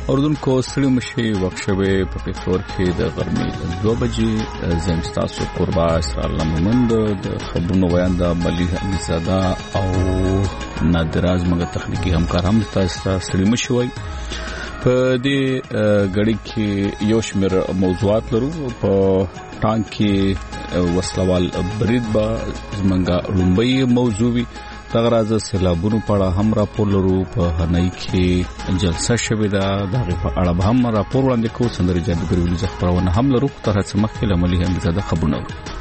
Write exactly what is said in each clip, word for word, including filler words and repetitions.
اردوونکو ستړي مشي وخت شوی په پېښور کې د غرمې دوه بجې زم تاسو قربا اسرار لمند د خبرونو بیان د ملي حمیدزاده او نادراز مګه تخنیکی همکار هم تاسو ستړي مشي وای په دې غړي کې یو شمېر موضوعات لرو په ټانک کې وسلوال برید با زمنګا لومبي موضوعي تغراز سیلابونو په اړه هم راپور لرو په هنای کې جلسه شوې ده د په اړه هم راپور وړاندې کوو سندري جادوګر ویلي ځخپرونه هم لرو تر څو مخکې لملي هم زده خبرونه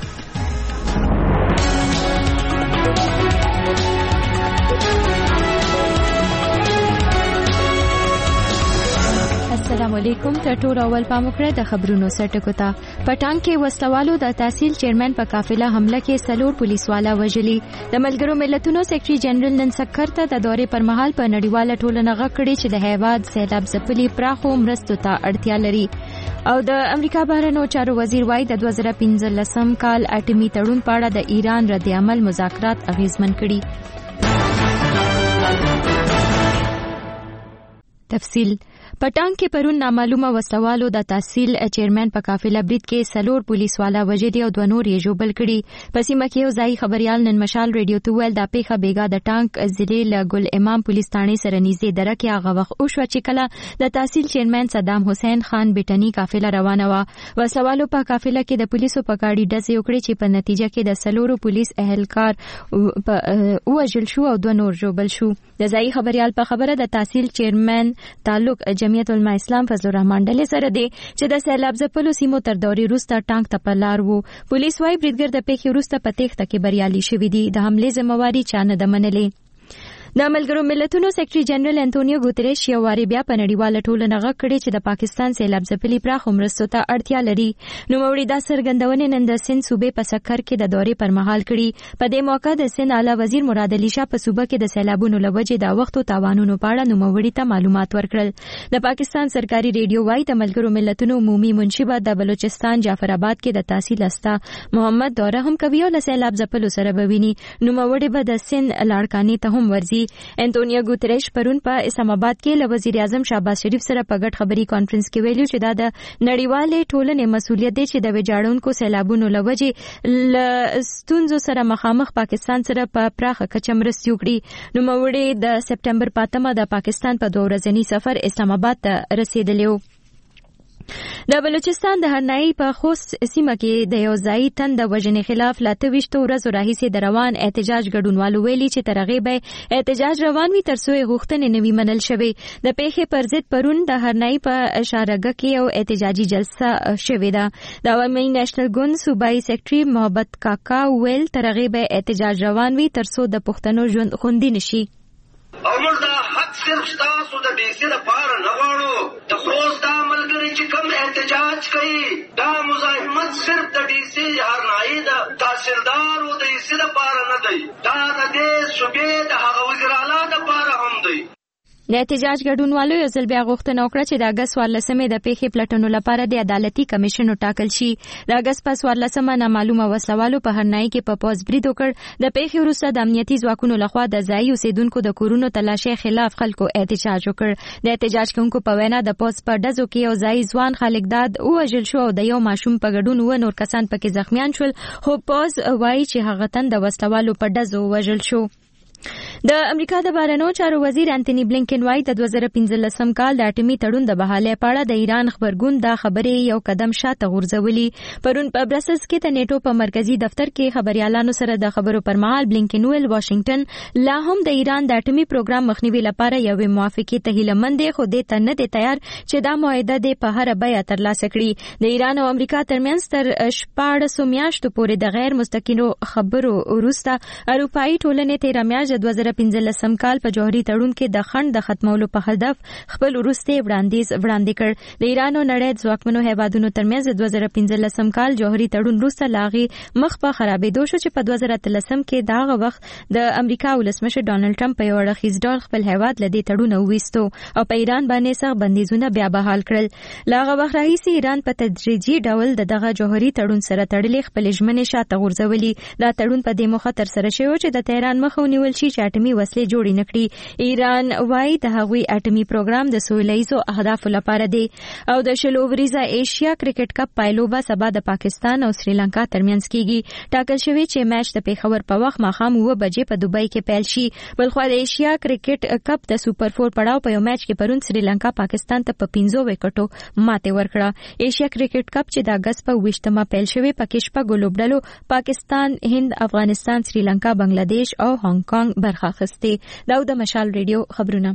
السلام علیکم ټټور اول پاموکړه د خبرونو سرټکو ته پټان کې وسلوالو د تحصیل چیرمن په قافله حمله کې سلور پولیس والا وژلي د ملګرو ملتونو سیکریټري جنرال نن سکر ته د دورې پر مهال په نړیواله ټولنه غکړي چې د هیواد سیلاب ځپلي پراخو مرستو ته اړتیا لري او د امریکا بهرنیو چارو وزیر وايي د دوه زره پنځلسم کال اټومي تړون په اړه د ایران رد عمل مذاکرات اغیزمن کړي تفصیل پټان کې پرون نامعلومه وسوالو د تحصیل چیرمن په قافله برید کې سلور پولیس والا وژلي او دوه نور یې ژوبل کړي په سیمه کې یو ځای خبريال نن مشال ریډیو ته ویل د پیښه بیګا د ټانک ضلع له ګل امام پولیس ثانې سره نږدې دره کې هغه وخت او شو چې کله د تحصیل چیرمن صدام حسین خان بیٹنی قافله روانه و وسوالو په قافله کې د پولیسو په گاډي ډزې وکړي چې په نتیجه کې د سلورو پولیس اهلکار وژل شو او دوه نور ژوبل شو د ځای خبريال په خبره د تحصیل چیرمن تعلق جمعیت العلماء اسلام فضل الرحمن ډلې سره دی چې د سیلاب ځپلو سیمو تر دورې وروسته ټانک ته په لار وو پولیس وايي بریدګر د پیښې وروسته په تېښته کې بریالي شوي دي د حملې ذمہواري چا نه ده منلې د ملګرو ملتونو سیکریټري جنرال انټونیو ګوتریش یو واری بیا په نړیواله ټولنه غږ کړی چې د پاکستان سیلاب ځپلي پراخو مرستو ته اړتیا لري نوموړي دا څرګندونې نن د سند صوبې په سکر کې د دورې پر مهال کړي په دې موقع د سند اعلی وزیر مراد علي شاه په صوبه کې د سیلابونو له وجې د وختو تاوانونو په اړه نوموړي ته معلومات ورکړل د پاکستان سرکاري ریډیو وايي د ملګرو ملتونو عمومي منشبه د بلوچستان جعفر آباد کې د تحصیل استا محمد دوره هم کوي او له سیلاب ځپلو سره بویني نوموړي به د سند لاړکانې ته هم ورځي انټونیو ګوتریش پرون په اسلام آباد کې له وزیر اعظم شهباز شریف سره په ګډ خبري کانفرنس کې ویلو چې دا د نړیوالې ټولنې مسولیت دی چې د ویجاړونکو سیلابونو له وجې له ستونزو سره مخامخ پاکستان سره په پراخه کچه مرستې وکړي نوموړي د سپټمبر پاتمه د پاکستان په دوه ورځني سفر اسلام آباد ته رسیدلی و د بلوچستان د هرنای په خوست سیمه کې د یو ځای تند وژنې خلاف لاته وشتو ورځو راهیسې د روان احتجاج ګډونوالو ویلي چې تر هغې به احتجاج روان وي تر څو یې غوښتنې نه وي منل شوې د پیښې پر ضد پرون د هرنای په اشارګه کې یو احتجاجي جلسه شوې ده د عوامي نېشنل ګوند صوبایي سیکریټري محبت کاکا ویل تر هغې به احتجاج روان وي تر څو د پښتنو ژوند خوندي نشي او موږ دا حق صرف تاسو د ډي سي لپاره نه غواړو د خوست دا ملګري چې کوم احتجاج کوي دا مزاحمت صرف د ډي سي هرنایي د تحصیلدار او د ډي سي لپاره نه دی دا د دې صوبې د هغه وزیر اعلی لپاره هم دی د احتجاج ګډونوالو یو ځل بیا غوښتنه وکړه چې د اګست څوارلسمې د پیښې پلټنو لپاره د عدالتي کمیشن وټاکل شي د اګست په څوارلسمه نامعلومه وسلوالو په هرنای کې په پوز برید وکړ د پیښې وروسته د امنیتي ځواکونو لخوا د ځایي اوسیدونکو د کورونو تلاشۍ خلاف خلکو احتجاج وکړ د احتجاج کوونکو په وینا د پوز په ډزو کې یو ځایي ځوان خالق داد ووژل شو او د یو ماشوم په ګډون اووه نور کسان پکې زخمیان شول خو پوز وایي چې هغه تن د وسلوالو په ډزو ووژل شو د امریکا د بهرنیو چارو وزیر انټونی بلینکن وايي د دوه زره پنځلسم کال د اټومي تړون د بحالۍ په اړه د ایران خبرګون دا خبرې یو قدم شاته غورځولي پرون په برسلز کې د نیټو په مرکزی دفتر کې خبريالانو سره د خبرو پر مهال بلینکن ویل واشنگټن لا هم د ایران د اټومي پروګرام مخنیوي لپاره یوې موافقې ته هیله مند دی خو دې ته نه دی تیار چې دا معاهده د په هر بیه ترلاسه کړي د ایران او امریکا ترمنځ تر شپاړسو میاشتو پورې د غیر مستقیمو خبرو وروسته اروپאי ټولنې تیره میاشت د دوه زره پنځلسم کال په جوهري تړون کې د خنډ د ختمولو په هدف خپل وروستي وړاندیز وړاندې کړ د ایران او نړۍ ځواکمنو هیوادونو ترمنځ د دوه زره پنځلسم کال جوهري تړون وروسته لاغي مخ په خرابېدو شو چې په دوه زره اتلسم کې دغه وخت د امریکا ولسمشر ډانلډ ټرمپ په یو اړخیز ډول خپل هیواد له دې تړون وویستو او په ایران باندې سخت بندیزونه بیا بحال کړل لاغه وخت راهیسې ایران په تدریجي ډول دغه جوهري تړون سره تړلې خپل ژمنې شاته غورځولې دا تړون په دې موخه تر سره شوی چې د تهران مخه ونیول شي چې اټومي وسلې جوړې نکړي. ایران وايي د هغوی اټومي پروګرام د سولیزو اهدافو لپاره دی. او د شلو وریزه ایشیا کرکټ کپ پایلوبه سبا د پاکستان او سریلانکا ترمنځ کیږي. ټاکل شوی چې میچ د پیښور په وخت ماښام اوه بجې په دوبۍ کې پیل شي. بلخو د ایشیا کرکټ کپ د سوپر فور پړاو په یو میچ کې پرون سریلانکا پاکستان ته په پنځو وکټو ماته ورکړه. ایشیا کرکټ کپ چې د اگست په ویشتمه پیل شوی پکې شپږ لوبډلو پاکستان، هند، افغانستان، سریلانکا، بنگلاديش او هانګ کانګ برخه اخیسته. دا د مشال ریډیو خبرونه.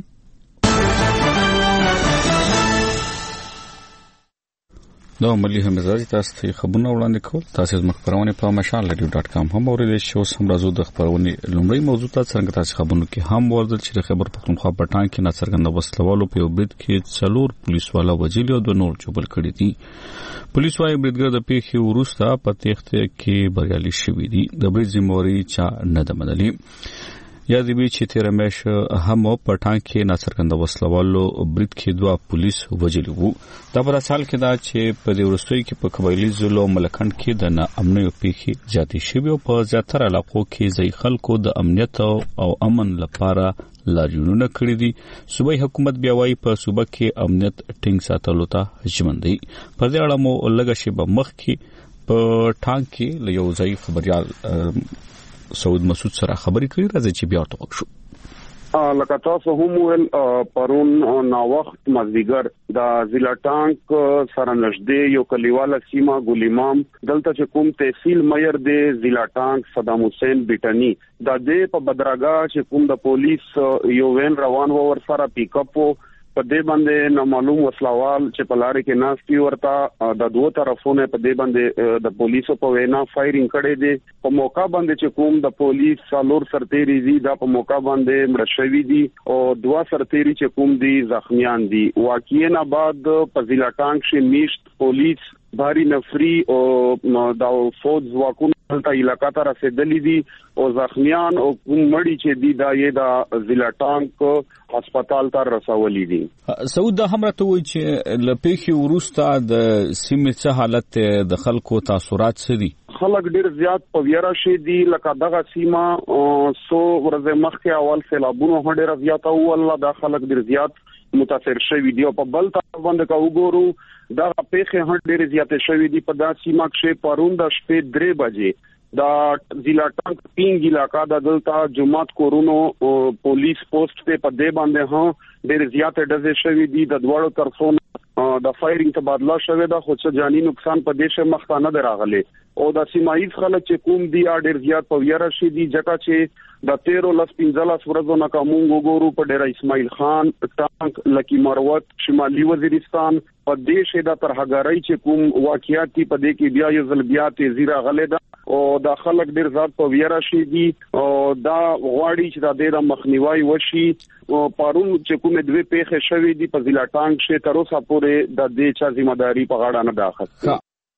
دا ملي همزادي تاسو ته خبرونه وړاندې کول. تاسو زموږ خبرونه په مشال ریډیو ډاټ کام هم اوریدئ. شو سم راځو د خبرونه لومړی موضوع ته څنګه تاسو خبرونه کې هم ورزل چې خبر پختونخوا پټان کې ناڅرګند وسلوالو په وبد کې څلور پولیس والا وجیل او د نور جوبل کړی دي. پولیس وايي بریدګر د پیښې وروسته په تخته کې بریالي شوی دي. د برید ذمہواری چا نه ده منلي. یاد دی چې تیر میش هم په ټان کې ناڅرګند وسلوالو برید کې دوه پولیس وجلی وو. دا په سال کې دا چې په دې ورستوي کې په قبایلی ضلع ملکند کې د ناامنۍ پیښې زیاتې شوې او په زیاتره علاقو کې ځای خلکو د امنیت او امن لپاره لاریونونه کړی دي. صوبایي حکومت بیا وايي په صوبه کې امنیت ټینګ ساتلو ته ژمن دی. په دې اړه مو لږه شی په مخ کې په ټان کې له یو ځای خبريال سعود مسعود سره خبرې کړې. راځي چې بیا ورته وکړو. لکه تاسو هم ویل پرون نا وخت مازدیګر د ضلع ټانک سره نږدې یو کلیواله سیمه ګل امام دلته چې کوم تحصیل مېر دی ضلع ټانک صدام حسین بیٹنی د دې په بدرګه چې کوم د پولیس یو وین روان و ور سره پیک اپ په دې باندې نو معلوم وسلوال چې په لارې کې ناشتي ورته د دوه طرفونو په دې باندې د پولیسو په وینا فایرینګ کړي دي. په موقع باندې چې کوم د پولیس څلور سرتيري دي دا په موقع باندې مړ شوي دي او دوه سرتيري چې کوم دي زخمیان دي. واقعا بعد په ضلع ټانک کې میشت پولیس بھاری نفری او د فوج ځواکونو ته علاقہ ته رسیدلې دي او زخمیان او مړی چې دي دا یې د ضلع ټانک هسپتال ته رسولې دي. سعود هم راته وایي چې لپیخي ورستا د سیمې څه حالت د خلکو تاثرات څه دي. خلک ډیر زیات په ویرا شي دي لکه دغه سیمه سو ورځې مخکې اول سیلابونو هډیر زیات او الله دا خلک ډیر زیات متاثر شوي دي او په بل طرف باندې کا وګورو دا پیښه هټ ډېر زیاتې شوې دي. په دا سیمه کې پرون د شپې درې بجې دا ضلع ټانک پینګ علاقہ د دلته جمعات کورونو پولیس پوسټ ته په دې باندې هم ډېر زیاتې ډزې شوې دي. د دوړو طرفونو د فایرینګ تبادله شوې ده خو څه جاني نقصان په دې شه مخ نه دراغلي او د سیمایي خلک چې کوم دي ډېر زیات په ویرا شي دي ځکه چې د تیرو لس پنځلس ورځو نه کوم وګورو په ډیر اسماعیل خان ټانک لکی مروت شمالي وزیرستان په دې شه د ترهګرۍ چې کوم واقعیت په دې کې بیا یو ځل بیا تیزی راغله ده او د خلک ډیر زیات په ویرا شي دي او دا غواړي چې د دې د مخنیوي وشي او پرون چې کومه دوه پیښې شوې دي په ضلع ټانک شه تر اوسه پورې د دې چا ځمېداري په غاړه نه داخله.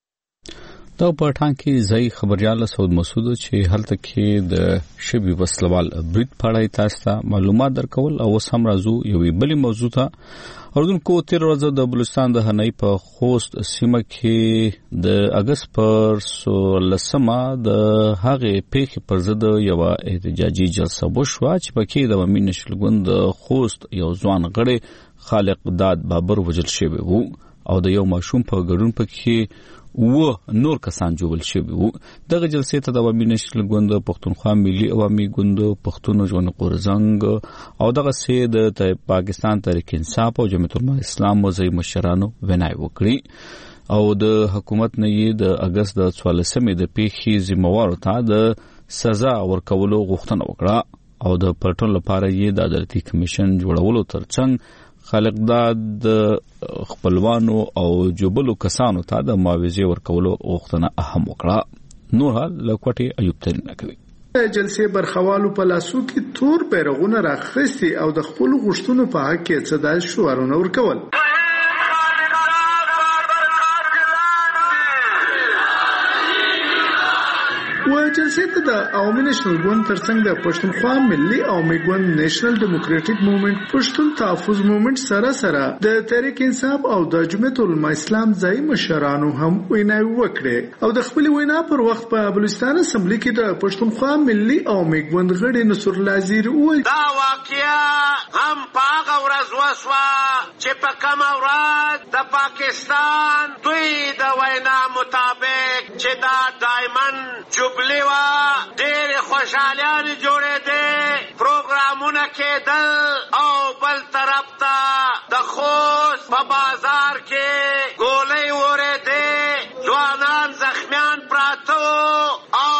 دا په ټان کې ځای خبريال سعود مسعود چې هلته کې د شبي وسلوال برید پړای تاسو ته معلومات درکول او سم راځو یو بل موضوع ته. اردن کو تیر ورځ د بلوچستان د هنای په خوست سیمه کې د اگست پر لسمه د هغه پیښې پر ضد یو احتجاجي جلسه وشوه چې پکې د امین نشلګوند خوست یو ځوان غړي خالق داد بابر وجل شوی وو او د یو ماشوم په ګډون پکې و نور کسان جوړل شوی وو. دغه جلسې ته د عوامي نشل ګوند پښتونخوا ملي عوامي ګوند پښتون ژوند قرزنګ او دغه سه د پاکستان تحریک انصاف او جمعیت العلماء اسلام وزي مشرانو ونای وکړي او د حکومت نه یې د اگست د څوارلسمې د پیښې ذمہوارو ته د سزا ورکولو غوښتنه وکړه او د پرټون لپاره یې د عدالتي کمیشن جوړولو ترڅنګ خالق داد خپلوانو او جوبلو کسانو ته د معاوضه ورکولو غوښتنه اهم وکړه. نور حال لکوټي ایوب ترنه کوي. جلسې برخوالو په لاسو کې تور بیرغونه راخستي او د خپل غوښتنو په حق کې څه د شعارونه ورکول. و جلسې ته د عوامي نېشنل ګوند ترڅنګ د پښتونخوا ملي عوامي ګوند نېشنل ډیموکراټیک موومېنټ پښتون تحفظ موومېنټ سره سره د تحریک انصاف او د جمعیت العلماء اسلام ځایي مشرانو هم ویناوې وکړې او د خپل وینا پر وخت په بلوچستان اسمبلی کې د پښتونخوا ملي عوامي ګوند غړي نصر الله زیری وویل دا واقعیا هم په هغه ورځ وسوه چې په کومه ورځ د پاکستان دوی د وینا مطابق چې دا ډایمنډ جوبلي وه ډېرې خوشحالیانې جوړېدې پروګرامونه کېدل او بل طرف ته د خوست په بازار کې ګولۍ ورېدې ځوانان زخمیان پراته او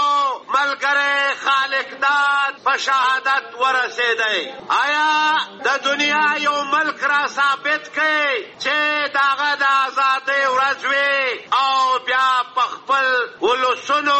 ملګری خالق داد په شهادت ورسېدی. آیا د دنیا یو ملک را ثابت کړي چې د هغه د ازادۍ ورځ وي او بیا په خپل ولسونو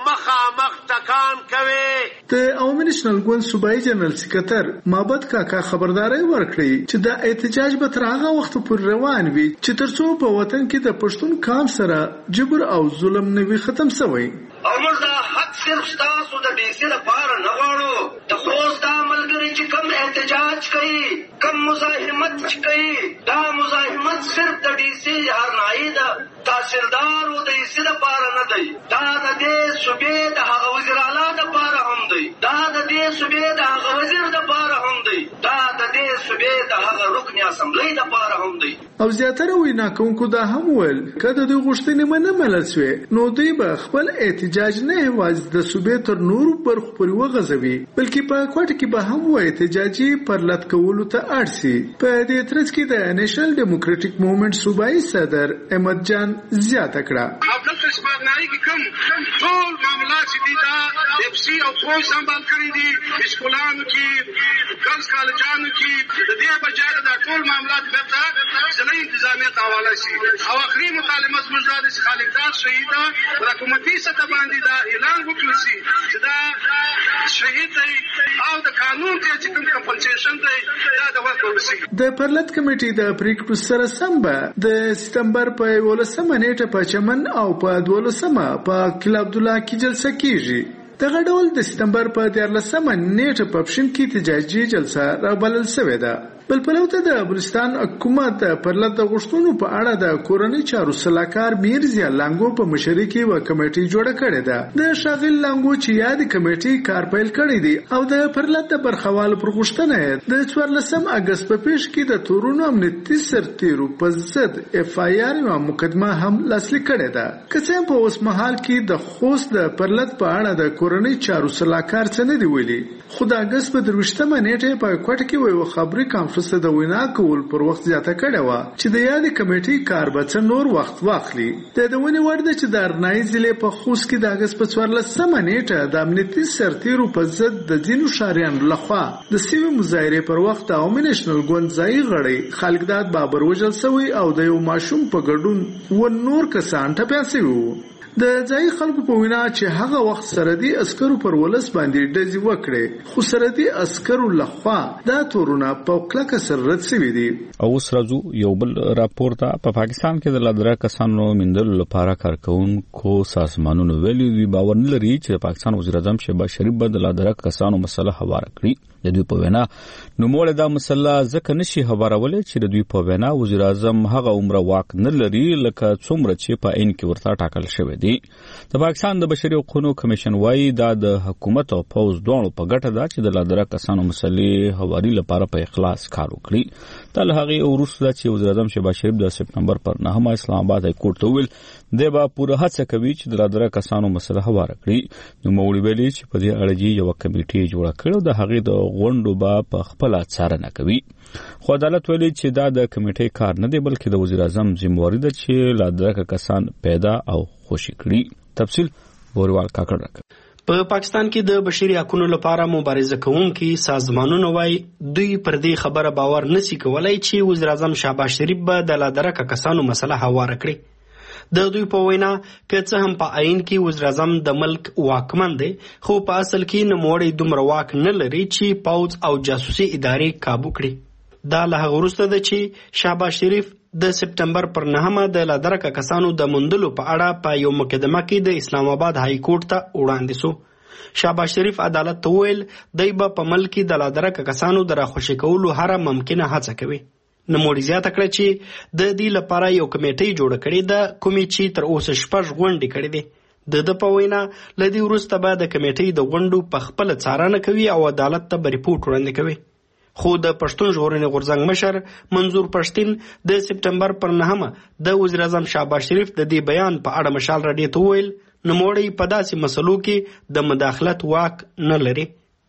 مخامخ ټکان کوي؟ د عوامي نېشنل ګوند صوبایي جنرال سکرټر محمد کاکا خبرداری ورکړي چې د احتجاج به تر هغه وخت پورې روان وي چې تر څو په وطن کې د پښتون قام سره جبر او ظلم نه وي ختم شوی. او موږ دا حق صرف ستاسو د ډي سي لپاره نه غواړو، د خوست دا ملګري چې کم احتجاج کوي، کم مزاحمت کوي، دا مزاحمت صرف د ډي سي هرنایي ده، تحصیلدار و د ډي سي لپاره نه دی، دا د دې صوبې د هغه وزیر اعلی لپاره هم دی، دا د دې صوبې د هغه وزیر لپاره هم دی، دا د دې صوبې د هغه رکن اسمبلی لپاره هم دی. او زیاتره وینا کوونکو دا هم ویل که د دوی غوښتنې ونه منل سوې نو دوی به خپل احتجاج نه یوازې د صوبې تر نورو برخو پورې وغځوي بلکې په کوټه کې به هم و احتجاجي پرلط کولو ته اړ سي. په دې ترڅ کې د نېشنل ډیموکراټیک موومېنټ صوبایي صدر احمد جان زیاته کړه او دلته شپږنایي کې کوم ټول معاملات چې دي دا اف سی او پوه سمبال کړي دي اسکولانو کې ګرلز کالجانو کې د دې بجای دا ټول معاملات بیرته ضلعي انتظامیه ته حواله شي او اخري مکالمه زموږ دا د خالقدار شهید د حکومتي سطح باندې دا اعلان وکړل شي چې دا شهید دی او د قانون ته چې کوم کمپنسیشن دی دا د ورکول شي. د پرلط کمیټې د پریکړو سره سم به د سپتمبر په یولسمه نیټه په چمن او په دولسمه په کلا عبدالله کې جلسه کیږي. دغه ډول د سپتمبر په دیارلسمه نیټه په پښین کې احتجاجي جلسه رابلل شوې ده. بل پلوته د بلوچستان حکومت د پرلط د غوښتنو په اړه د کورنۍ چارو سلاکار میرزیا لانګو په مشرۍ کې و کمیټې جوړه کړې ده. د شاغل لانګو چې یاد کمیټې کار پیل کړی دی او د پرلط د برخوالو پر غوښتنه د څوارلسم اگست په پیښ کې د تورونو امنیتي سرتیرو په ضد اف آی آر او مقدمه هم لاسلیک کړې ده. که څه په اوس مهال کې د خوست د پرلط په اړه د کورنۍ چارو سلاکار څه نه دی ویلي خو د اگست په درویشتمه نیټه په کوټه کې ویو خبري کانفرنس د وینا کول پر وخت زیاته کړې وه چې د یادې کمیټې کار به څه نور وخت واخلي. د دونې وړ ده چې د ارنایي ضلع په خوست کې د اګست په څوارلسمه نیټه د امنیتي سرتیرو په ضد د ځینو ښاریانو لخوا د سوي مظاهرې پر وخت د عوامي نېشنل ګوند ځایي غړی خالقداد بابر وژل سوی او د یو ماشوم په ګډون و نور کسان ټپیان سوي وو. د ځایي خلکو په وینا چې هغه وخت سرحدي عسکرو پر ولس باندې ډزې وکړې خو سرحدي عسکرو لخوا دا تورونه په کلکه سره رد شوي دي. او اوس راځو یو بل راپور ته. په پاکستان کې د لادرا کسانو موندلو لپاره کارکوونکو سازمانونو ویلي دوی باور نه لري چې د پاکستان وزیر اعظم شهباز شریف به د لادرا کسانو مسله هواره کړي. د دوی په وینا نوموړی دا مسله ځکه نشي هوارولای چې د دوی په وینا وزیر اعظم هغه عمره واک نه لري لکه څومره چې په عین کې ورته ټاکل شوی دی. د پاکستان د بشري حقوقو کمیشن وايي دا د حکومت او پوز دوه په ګټه ده چې د لادرا کسانو مسلې هواري لپاره په اخلاص کار وکړي. تل هغه وروسته چې وزیر اعظم شهباز شریف د سپتمبر پر نهمه اسلام آباد های کورټ ته ویل دی به پوره هڅه کوي چې د لادرا کسانو مسله هواره کړي. نو مولوي ویلي چې په دې اړه یو کمیټه جوړه کړې ده هغه د غونډو به په خپل څارنه کوي. خو عدالت ویلي چې دا د کمیټې کار نه دی بلکې د وزیر اعظم ذمہواری ده چې لادرا کسان پیدا او خوشي کړي. تفصیل وروال کاکړ راکړي. په پاکستان کې د بشري حقوقو لپاره مبارزه کوونکي سازمانونه وايي دوی پر دې خبره باور نشي کولای چې وزیر اعظم شهباز شریف به د لادرا کسانو مسله هواره کړي. د دوی په وینا که څه هم په عین کې وزیر اعظم د ملک واکمن دی خو په اصل کې نوموړی دومره واک نه لري چې پوځ او جاسوسي ادارې کابو کړي. دا له هغه وروسته ده چې شهباز شریف د سپټمبر پر نهمه د لادرکه کسانو د موندلو په اړه په یو مقدمه کې د اسلام آباد های کورټ ته وړاندې شو. شهباز شریف عدالت ته وویل دی به په ملک کې د لادرکه کسانو د راخوشي کولو هره ممکنه هڅه کوي. نوموړي زیاته کړه چې د دې لپاره یو کمیټه جوړه کړې ده، کومې چې تر اوسه شپږ غونډې کړې دي. د د په وینا له دې وروسته به د کمیټې د غونډو په خپله څارنه کوي او عدالت ته به ریپورټ وړاندې کوي. خو د پښتون ژغورنې غورځنګ مشر منظور پښتین د سپټمبر پر نهمه د وزیر اعظم شهباز شریف د دې بیان په اړه مشال راډیو ته وویل نوموړی په داسې مسلو کې د مداخلت واک نه لري.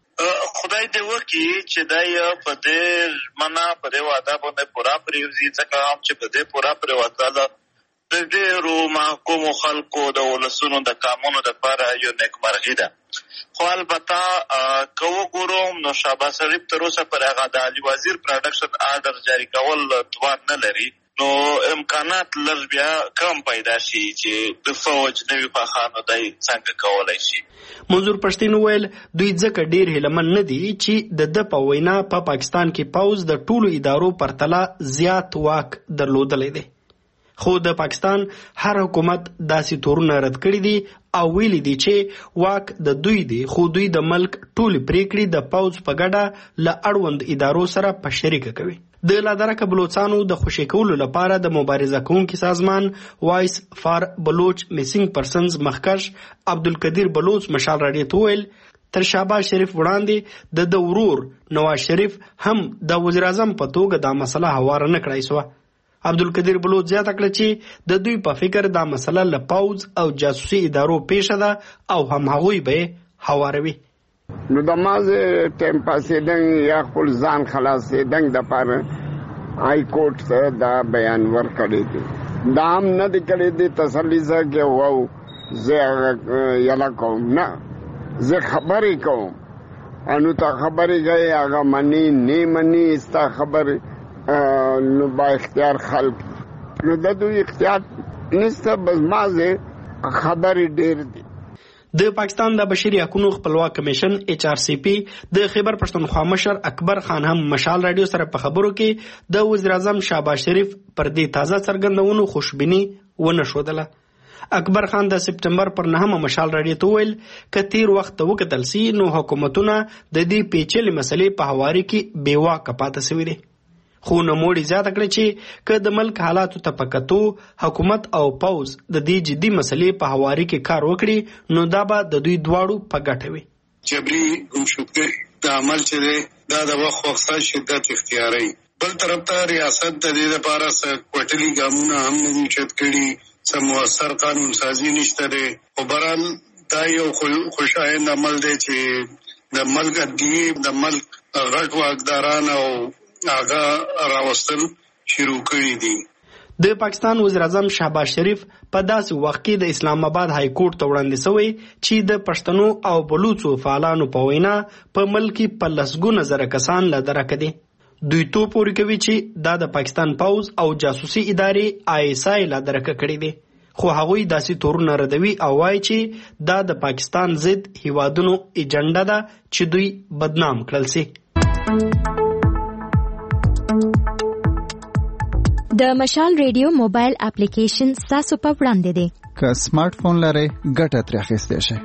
خدای دې وکړي چې دا په دې معنا په دې وعده باندې پوره پرېوځي، ځکه هم چې په دې پوره پرېوتله د ډېرو محکومو خلکو د ولسونو د کامونو دپاره یو نیکمرغي ده. خو البته که وګورو نو شهباز شریف تر اوسه پر هغه د علي وزیر پروډکشن آرډر جاري کول توان نه لري، نو امکانات لږ بیا کم پیدا شي چې د فوج نوي پاخانو دی څنګه کولی شي. منظور پښتین وویل دوی ځکه ډېر هیلهمن نه دي چې د ده په وینا په پا پاکستان کې پوځ د ټولو ادارو پرتله زیات واک درلودلی دی. خو د پاکستان هر حکومت داسې تورونه رد کړي دي او ویلي دي چې واک د دوی دی، خو دوی د ملک ټولې پریکړې د پوځ په ګډه له اړوند ادارو سره په شریکه کوي. د لادرکه بلوچستانو د خوشي کولو لپاره د مبارزه کوونکي سازمان وایس فار بلوچ میسنګ پرسنز مخکش عبدالقدیر بلوچ مشال راډیو ته ویل تر شهباز شریف وړاندې د د ورور نواز شریف هم د وزیر اعظم په توګه دا مسله هواره نه کړای سوه. عبدالقدیر بلوچ زیاته کړه چې د دوی په فکر دا مسله له پوځ او جاسوسي ادارو پیښه ده او هم هغوی به یې هواروي. نو د مازې ټایم پاسېدنګ یا خپل ځان خلاصېدنګ دپاره های کورټ ته دا بیان ورکړی دی. دا هم نه دی کړی دی تسلي زه کې وو زه هغه یله کوم، نه زه خبرې کوم، انو ته خبرې کوي هغه مني نه مني ستا خبرې نو با اختیار خلق نو د دوی اختیار نسته، بس مازه خبرې ډېر دي. د پاکستان د بشري حقوقو خپلواک کمیشن ایچ آر سی پی د خیبر پښتونخوا مشر اکبر خان هم مشال راډیو سره په خبرو کې د وزیر اعظم شهباز شریف پر دې تازه څرګندونو خوشبیني ونه ښودله. اکبر خان د سپټمبر پر نهمه مشال راډیو ته ویل که تیر وخت ته وکتل سي نو حکومتونه د دې پیچلې مسلې په هواري کې بې واکه پاته سوي دي. خو نوموړي زیاته کړه چې که د ملک حالاتو ته په کتو حکومت او پوځ د دې جدي مسلې په هواري کې کار وکړي نو دا به د دوی دواړو په ګټه وي. جبري ګمشدګي د عمل چې دی دا د وخت وخت شدت اختیاري، بل طرف ته ریاست د دې لپاره څه کوټلي ګامونه هم نه دي چت کړي، څه مؤثر قانون سازي نشته دی. خو برحال دا یو خوشایند عمل دی چې د ملک ادي د ملک غټ واکداران او هغه راوستل شروع کړي دي. د پاکستان وزیر اعظم شهباز شریف په داسې وخت کې د اسلام آباد های کورټ ته وړاندې شوی چې د پښتنو او بلوچو فعالانو په وینا په ملک په لسګونه زره کسان له درکه دي. دوی تو پورې کوي چې دا د پاکستان پوځ او جاسوسي ادارې آی ایس آی له درکه کړي دي، خو هغوی داسې تورونه ردوي او وایي چې دا د پاکستان ضد هیوادونو ایجنډا ده چې دوی بدنام کړل سي. د مشال ریډیو موبایل اپلیکیشن تاسو په وړاندې دی. که سمارټ فون لرئ ګټه ترې اخیستی شئ.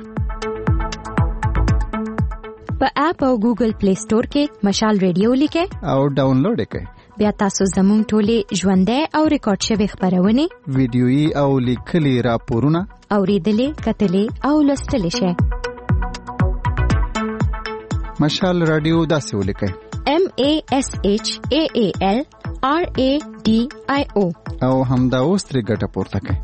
په اپ او ګوګل پلی سٹور کې مشال ریډیو لیکئ او ډاونلوډ یې کړئ. بیا تاسو زموږ ټولې ژوندۍ او ریکارډ شوې خپرونې، ویډیويي او لیکلي راپورونه اورېدلې، کتلې او لوستلې شئ. مشال راډیو داسې ولیکئ: M A S H A A L R A D I O او همدا اوس ترې ګټه پورته کړئ.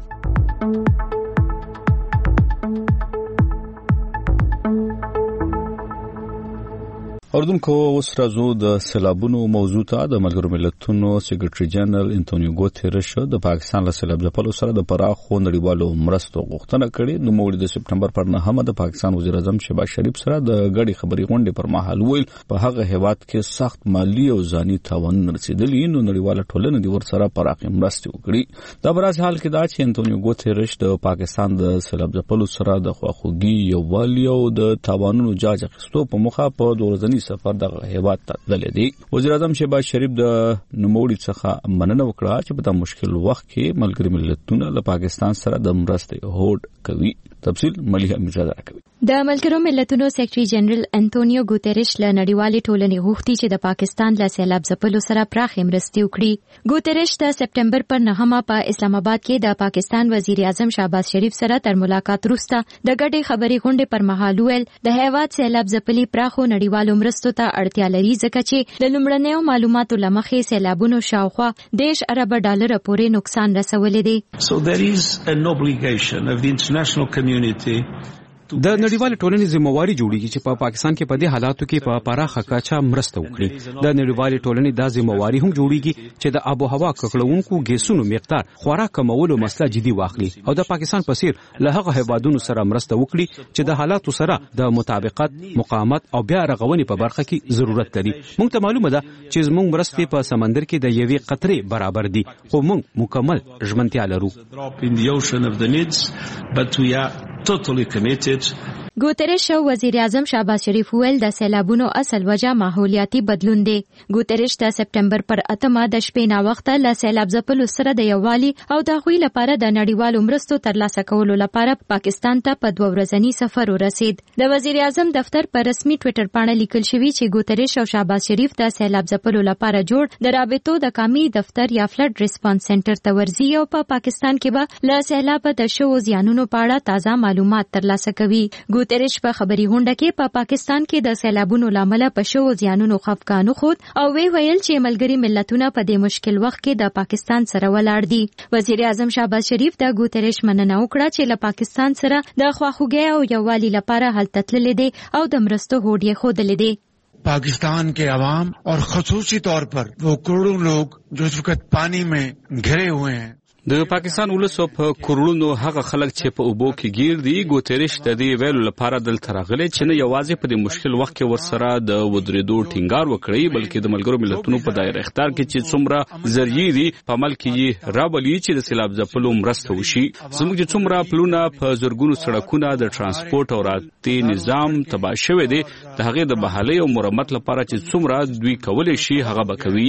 اوردونکو اوس راځو د سیلابونو موضوع ته. د ملګرو ملتونو سیکریټري جنرال انټونیو ګوتریش د پاکستان له سیلاب ځپلو سره د پراخو نړیوالو مرستو غوښتنه کړې. نو موږ د سپټمبر پر نهمه د پاکستان وزیر اعظم شهباز شریف سره د غړي خبري غونډې پر مهال ویل په هغه هیواد کې سخت مالی او ځاني تاوان رسیدلی، نو نړیواله ټولنه د ورسره پراخه مرستې وکړي. دا براز حال کې دا چې انټونیو ګوتریش د پاکستان د سیلاب ځپلو سره د خواخوږي یووالي او د تاوانونو جاج اخیستو په مخه په ورځني رسمي سفر د هیواد ته تللی دی. وزیر اعظم شهباز شریف د نوموړي څخه مننه وکړه چې په دا مشکل وخت کې ملګري ملتونه له پاکستان سره د مرستې هوډ کوي. تفصیل مليحه میرزاده کوي. د ملګرو ملتونو سیکریټري جنرال انټونیو ګوتریش له نړیوالې ټولنې غوښتي چې د پاکستان له سیلاب ځپلو سره پراخې مرستې وکړي. ګوتریش د سپټمبر پر نهمه په اسلام آباد کې د پاکستان وزیر اعظم شهباز شریف سره تر ملاقات وروسته د ګډې خبرې غونډې پر مهال ویل د هیواد سیلاب ځپلي پراخو نړیوالو مرستو ته اړتیا لري ځکه چې د لومړنیو معلوماتو له مخې سیلابونو شاوخوا دیش ارب ډالر پورې نقصان رسولی دی. So there is an obligation of the international community د نړیوال ټولنې ذمہواری جوړیږي چې په پاکستان کې په دې حالاتو کې په پراخه کچه مرسته وکړي. د نړیوال ټولنې دا ذمہواری هم جوړیږي چې د آب او هوا ککړونکو ګیسونو مقدار خورا کمولو مسله جدي واخلي او د پاکستان په څیر له هغه هیوادونو سره مرسته وکړي چې د حالاتو سره د مطابقت، مقاومت او بیا رغونې په برخه کې ضرورت لري. موږ ته معلومه ده چې زموږ مرستې په سمندر کې د یوې قطرې برابر دي، خو موږ مکمل ژمنتیا لرو. Totally committed. ګوتریش او وزیر اعظم شهباز شریف ویل د سیلابونو اصل وجه ماحولیاتي بدلون دی. ګوتریش د سپټمبر پر اتمه د شپې ناوخته له سیلاب ځپلو سره د یووالي او د هغوی لپاره د نړیوالو مرستو ترلاسه کولو لپاره پاکستان ته په دوه ورځني سفر ورسید. د وزیر اعظم دفتر په رسمي ټوئیټر باندې لیکل شوی چې ګوتریش او شهباز شریف د سیلاب ځپلو لپاره جوړ د رابطو د قومي دفتر یا فلډ ریسپانس سنټر ته ورځي او په پاکستان کې به له سیلاب د شوو زیانونو په اړه تازه معلومات ترلاسه کوي. ګوتریش په خبري غونډه کې په پاکستان کې د سیلابونو لامل په شوو زیانونو خفقانو خود او وی ویل چې ملګري ملتونه په دې مشکل وخت کې د پاکستان سره ولاړ دي. وزیر اعظم شهباز شریف د ګوتریش مننه وکړه چې له پاکستان سره د خواخوږۍ او یووالي لپاره هلته تللی دی او د مرستو هوډ یې ښودلی دی. पाकिस्तान के अवाम और खसूसी तौर पर वो करोड़ों लोग जो इस वक्त पानी में घिरे हुए हैं د پاکستان ولسو په کورونو هغه خلک چې په اوبو کې گیر دي. ګوتریش د دې ویلو لپاره دلته راغلی چې نه یوازې په دې مشکل وخت کې ورسره د ودرېدو ټینګار وکړي بلکې د ملګرو ملتونو په دایره اختیار کې چې څومره ذریعې دي په عمل کې یې راولي چې د سیلاب ځپلو مرسته وشي. زموږ چې څومره پلونه په زرګونو سړکونه د ترانسپورت او راتګ نظام تباه شوی دی د هغې د بحالۍ او مرمت لپاره چې څومره دوی کولی شي هغه به کوي.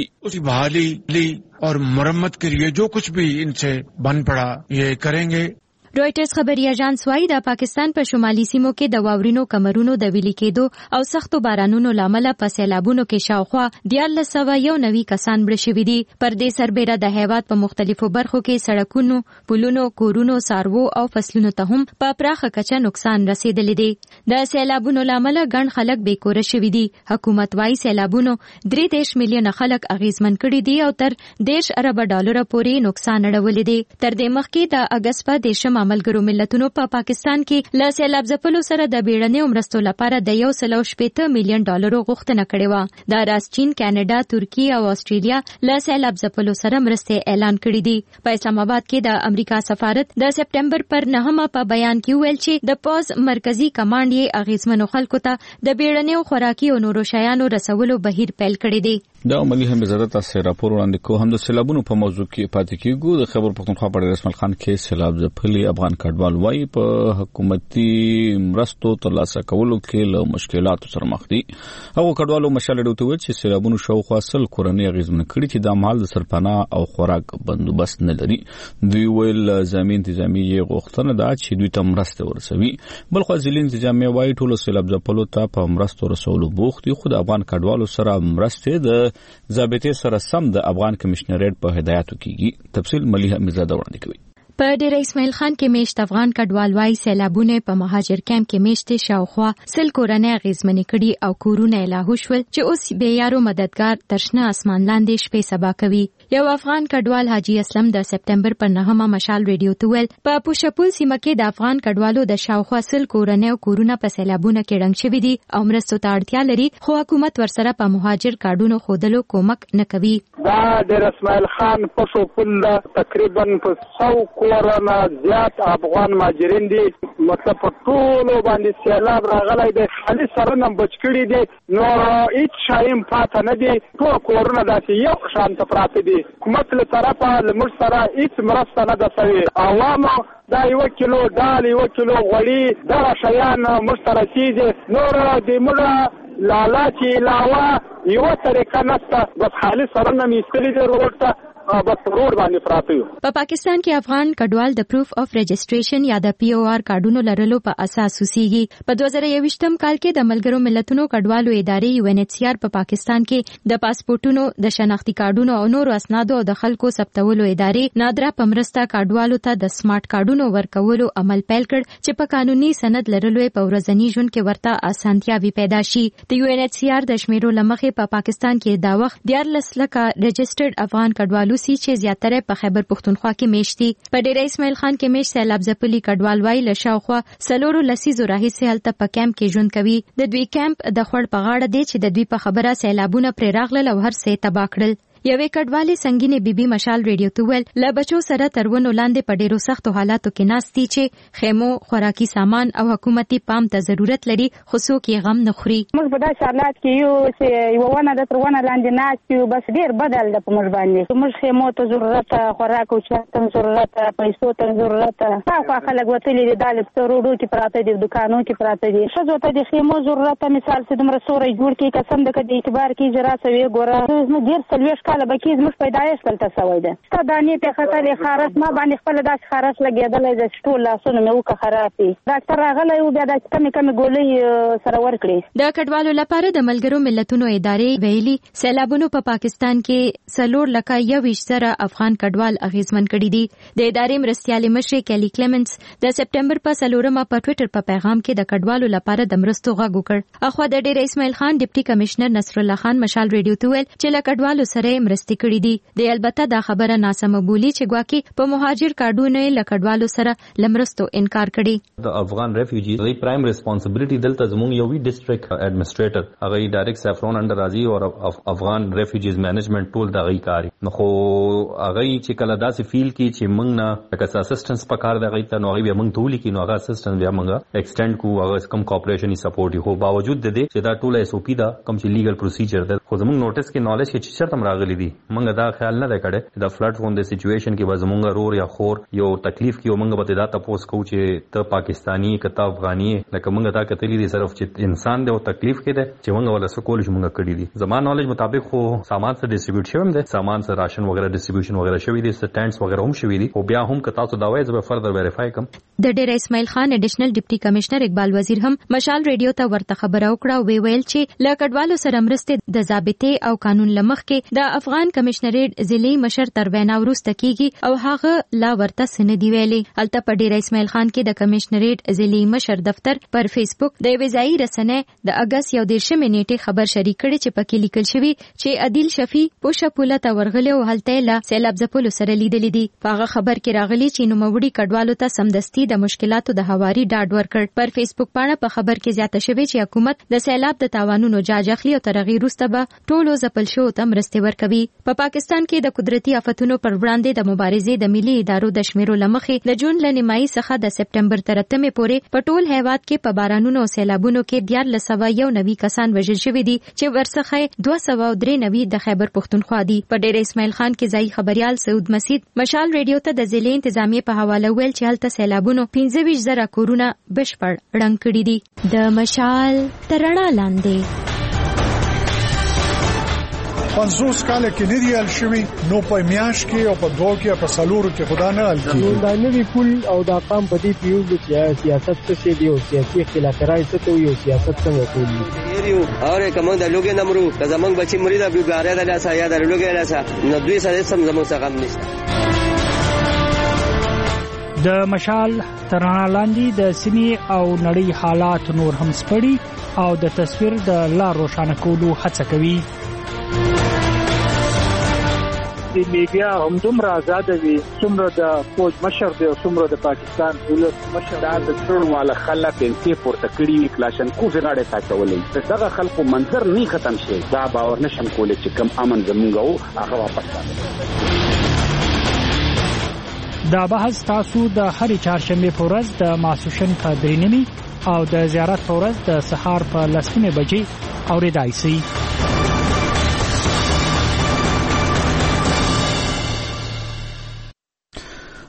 और मरम्मत के लिए जो कुछ भी इनसे बन पड़ा ये करेंगे. رويټرز خبري اژانس وايي د پاکستان په شمالي سیمو کې د واورینو کمرونو د ویلي کېدو او سختو بارانونو لامل په سیلابونو کې شاوخوا دیارلس سوه یو نوي کسان مړه شوي دي. پر دې سربېره د هیواد په مختلفو برخو کې سړکونو، پلونو، کورونو، څاروو او فصلونو ته هم په پراخه کچه نقصان رسیدلی دی. د سیلابونو لامل ګڼ خلک بېکوره شوي دي. حکومت وايي سیلابونو درې دېرش میلیونه خلک اغېزمن کړي دي او تر دېرش اربه ډالره پورې نقصان اړولی دی. تر دې مخکې د اګست په دېرشمه ملګرو ملتونو په پا پاکستان کې له سیلاب ځپلو سره د بیړنیو مرستو لپاره د یو سل او شپېته میلیون ډالرو غوښتنه کړې وه. د راس چین، کاناډا، ترکیه او استرالیا له سیلاب ځپلو سره مرستې اعلان کړي دي. په اسلام آباد کې د امریکا سفارت د سپټمبر پر نهمه په بیان کې ویل چې د پوز مرکزی کمانډ یې اغېزمنو خلکو ته د بیړنیو خوراکي او نورو شیانو رسولو بهیر پیل کړی دی. دا مليحه میرزاده تاسو راپور وړاندې کوو. هم د سیلابونو په موضوع کې پاتې کیږو. د خبر پښتونخوا په رسمل خان کې سیلاب ځپلي افغان کډوال وايي په حکومتي مرستو ترلاسه کولو کې له مشکلاتو سره مخ دي. هغه کډوالو مشال ډوته ویل چې سیلابونو شاوخوا سل کورنۍ اغېزمن کړي چې د مال د سرپناه او خوراک بندوبست نه لري. دوی ویل ځامي انتظامیه غوښتنه ده چې دوی ته مرسته ورسوي. بل خو ځلین انتظامیه وايي ټول سیلاب ځپلو ته په مرستو رسولو بوخت دي. خو د افغان کډوالو سره مرسته د ضابطې سره سم د افغان کمشنریټ په هدایتو کېږي. تفصیل مليحه میرزاده وړاندې کوي. په ډېر اسماعیل خان کې میشت افغان کډوال وايي سیلابونه په مهاجر کیمپ کې میشت شاوخوا سل کورنۍ اغېزمنې کړي او کورونه لاهو شول چې اوس بې یارو مددگار ترشنه اسمان لاندې شپې سبا کوي. یو افغان کډوال حاجی اسلم د سپټمبر پر نهمه مشال ریډیو ته ویل په پوشپول سیمه کې د افغان کډوالو د شاوخوا سل کورنۍ او کورونه په سیلابونه کې ړنګ شوي دي او مرستو ته اړتیا لري خو حکومت ورسره په مهاجر کارډونو ښودلو کومک نه کوي. دا د اسماعیل خان پوشپول تقریبا په سو کورونه زیات افغان مهاجرین دي. مطلب په ټولو باندې سیلاب راغلی دی. خالي سرونه بچ کړي دي. نو هیڅ شایم پاته نه دي. ټول کورونه داسې یو شان ته پراته دي. حکومت له طرفه له موږ سره هیڅ مرسته نه ده شوې. عوامو دا یو کیلو دال، یو کیلو غوړي، دغه شیان موږ ته رسېږي. نور د موږ لالا چې علاوه یو طریقه نشته بس خالص سره نه میستلی دی روډ ته بس روډ باندې پراته یو. په پاکستان کې افغان کډوال د پروف اف رجسټریشن یا د پی او آر کارډونو لرلو په اساس اوسېږي. په دوه زره یوویشتم کال کې د ملګرو ملتونو کډوالو ادارې یو ان ایچ سی آر په پاکستان کې د پاسپورتونو د شناختی کارډونو او نورو اسنادو او د خلکو ثبتولو ادارې نادره په مرسته کډوالو ته د سمارټ کارډونو ورکولو عمل پیل کړ چې په قانوني سند لرلو په ورځني ژوند کې ورته اسانتیاوي پیدا شي. د یو ان ایچ سی آر د شمیرو لمخې په پاکستان کې دا وخت دیارلس لکه رجسټرډ افغان کډوالو سي چې زیاتره په خیبر پښتونخوا کې میشتي. په ډیر اسماعیل خان کې میش سیلاب ځپلي کډوال وای له شاوخوا سلورو لسیزو راهیسې هلته په کیمپ کې ژوند کوي. د دوی کیمپ د خوړ په غاړه دی چې د دوی په خبره سیلابونه پرې راغلل او هر څه تباه کړل. یوې کډوالې سنگینې بیبي مشال ریډیو ته ویل له بچو سره ترونو لاندې په ډیرو سختو حالاتو کې ناستي چې خیمو خوراکي سامان او حکومتي پام ته ضرورت لري خو څوک یې غم نه خوري. موږ په داسې حالات کې یو چې یوه ونه د ترونه لاندې ناست یو بس ډیر بدل ده په موږ باندې. موږ خیمو ته ضرورت خوراک او چای ته ضرورت پیسو ته ضرورت خاخوا خلک وتلي دي دالې په روډو کې پراته دي دکانو کې پراته دي ښځو ته د خیمو ضرورت مثال چې دومره سوری جوړ کړي قسم ده که د اعتبار کې اجرا سوی ګوره زموږ ډېر څلوېښت کاله به کې زموږ پیدایش دلته سوی ده ستا دانې پې ختلې خارس ما باندې خپله داسې خارس لګېدلی ده چې ټول لاسونه مې وکړه خراب دي. ډاکټر راغلی و بیا داسې کمې کمې ګولۍ سره ورکړې. د کډوالو لپاره د ملګرو ملتونو ادارې ویلي سیلابونو په پاکستان کې څلور لکه یوویشت زره افغان کډوال اغېزمن کړي دي. د ادارې مرستیالې مشرې کیلي کلیمنس د سپټمبر په څلورمه په ټویټر په پیغام کې د کډوالو لپاره د مرستو غږ وکړ. اخوا د ډیر اسماعیل خان ډیپټي کمشنر نصر الله خان مشال ریډیو ته ویل چې له کډوالو سره مرستې کړي دي. د البته دا خبره ناسمه بولی چې ګواکې په مهاجر کارډونو له کډوالو سره لمرستو انکار کړي. د افغان ریفیوجیز دی پرایم ریسپانسیبিলিټي دلته زموږ یو وی ډیسټریکټ ایڈمنسټریټر هغه ډایرکټ سیفرون انډر راځي او افغان ریفیوجیز مینجمنت ټول د غي کاری نو خو هغه چې کله داسې فیل کی چې موږ نه لکه اسسټنس پکار دی غي ته نو هغه موږ ټول کی نو هغه اسسټنس بیا موږ ایکسټند کو هغه کم کوپریشن سپورټ هو باوجود د دې چې دا ټول ایس او پی دا کم چې لیګل پروسیجر ده خو زموږ نوټس کې نالج کې چې چرته راغلي دي موږ دا خیال نه کړي د فلډ فون د سچويشن کې به زمونږ رور یا خور یو تکلیف کې موږ به دا تاسو کو چې ته پاکستانی کته افغاني لکه موږ دا کتلی دي صرف چې انسان دی او تکلیف کې ده چې موږ ولا سکول چې موږ کړی دي زمان نالج مطابق خو سامان سره ډیسټریبیوټ شوم دي سامان سره راشن وغیرہ ډیسټریبیوشن وغیرہ شوی دي سټینډز وغیرہ هم شوی دي او بیا هم کتا تاسو دا وایي زه به فردر ویریفای کوم. د ډیر اسماعیل خان اډیشنل ډیپټي کمشنر اقبال وزیر هم مشال ریډیو ته ورته خبره وکړه او وی ویل چې له کډوالو سره مرستې د ضابطې او قانون لمخ کې د افغان کمشنریټ ضلعي مشر تر وینا وروسته کیږي او هغه لا ورته سن دی ویلي. الته په ډیر اسماعیل خان کې د کمشنریټ ضلعي مشر دفتر پر فیسبوک د وزایي رسنۍ د اگست یو دیرشمې نیټې خبر شریک کړي چې پکې لیکل شوی چې عادل شفیع پوشه پوله ته ورغلی او هلته لا سیلاب ځپلو سره لیدلې دي. په هغه خبر کې راغلي چې نوموړي کډوالو ته سمدستي د مشکلاتو د هواري ډاډ ورکړ. پر فیسبوک باندې په خبر کې زیاته شوی چې حکومت د سیلاب د تاوانونو جاج اخلي او تر هغې وروسته به ټولو ځپل شوو ته مرستې ورکوي. په پاکستان کې د قدرتي آفتونو پر وړاندې د مبارزې د ملي ادارو د شمیرو لمخې د جون له نیمایي څخه د سپټمبر تر اتمې پورې په ټول هیواد کې په بارانونو او سیلابونو کې دیارلس سوه یو نوي کسان وژل شوي دي چې ورڅخه دوه سوه او درې نوي د خیبر پښتونخوا دي. په ډیر اسماعیل خان کې ځایي خبریال سعود مسید مشال ریډیو ته د ضلعي انتظامیې په حواله ویل چې هلته سیلابونو پنځه ویشت زره کورونه بشپړ ړنګ کړي دي. د مشال تر رڼا لاندې پنځوس کاله کې نه دی حل شوی نو په میاش کې او په دوه کې په سلورو کې خدا نه حل کیږي. دا نوی پول او دا قام په دې پیو چې سیاست څه دی او سیاسي اختلافات څه ته یو سیاست څنګه کوي یو اور کوم د لوګي نمرو که زمنګ بچی مرید ابو ګاره د لاسه یا د لوګي لاسه نو دوی سره سم زموږ څخه غم نشته. د مشال ترانه لاندې د سیمې او نړۍ حالات نور هم سپړي او د تصویر د لار روښانه کولو هڅه کوي. د میډیا هم دومره آزاد وي څومره د فوج مشر دی او څومره د پاکستان ولس مشر دا د څړواله خلک انتي پورته کړي کلاشن کوف غاړه تاچولې دغه خلکو منظر نه ختم شي دا باور نشم کولای چې کم امن زمونږ هغه واپس راځي. دا بحث تاسو د هرې چهارشنبه په ورځ د ماسوشن په درې نیمې او د زیارت په ورځ د سهار په لس نیمې بجې اورېدای شئ.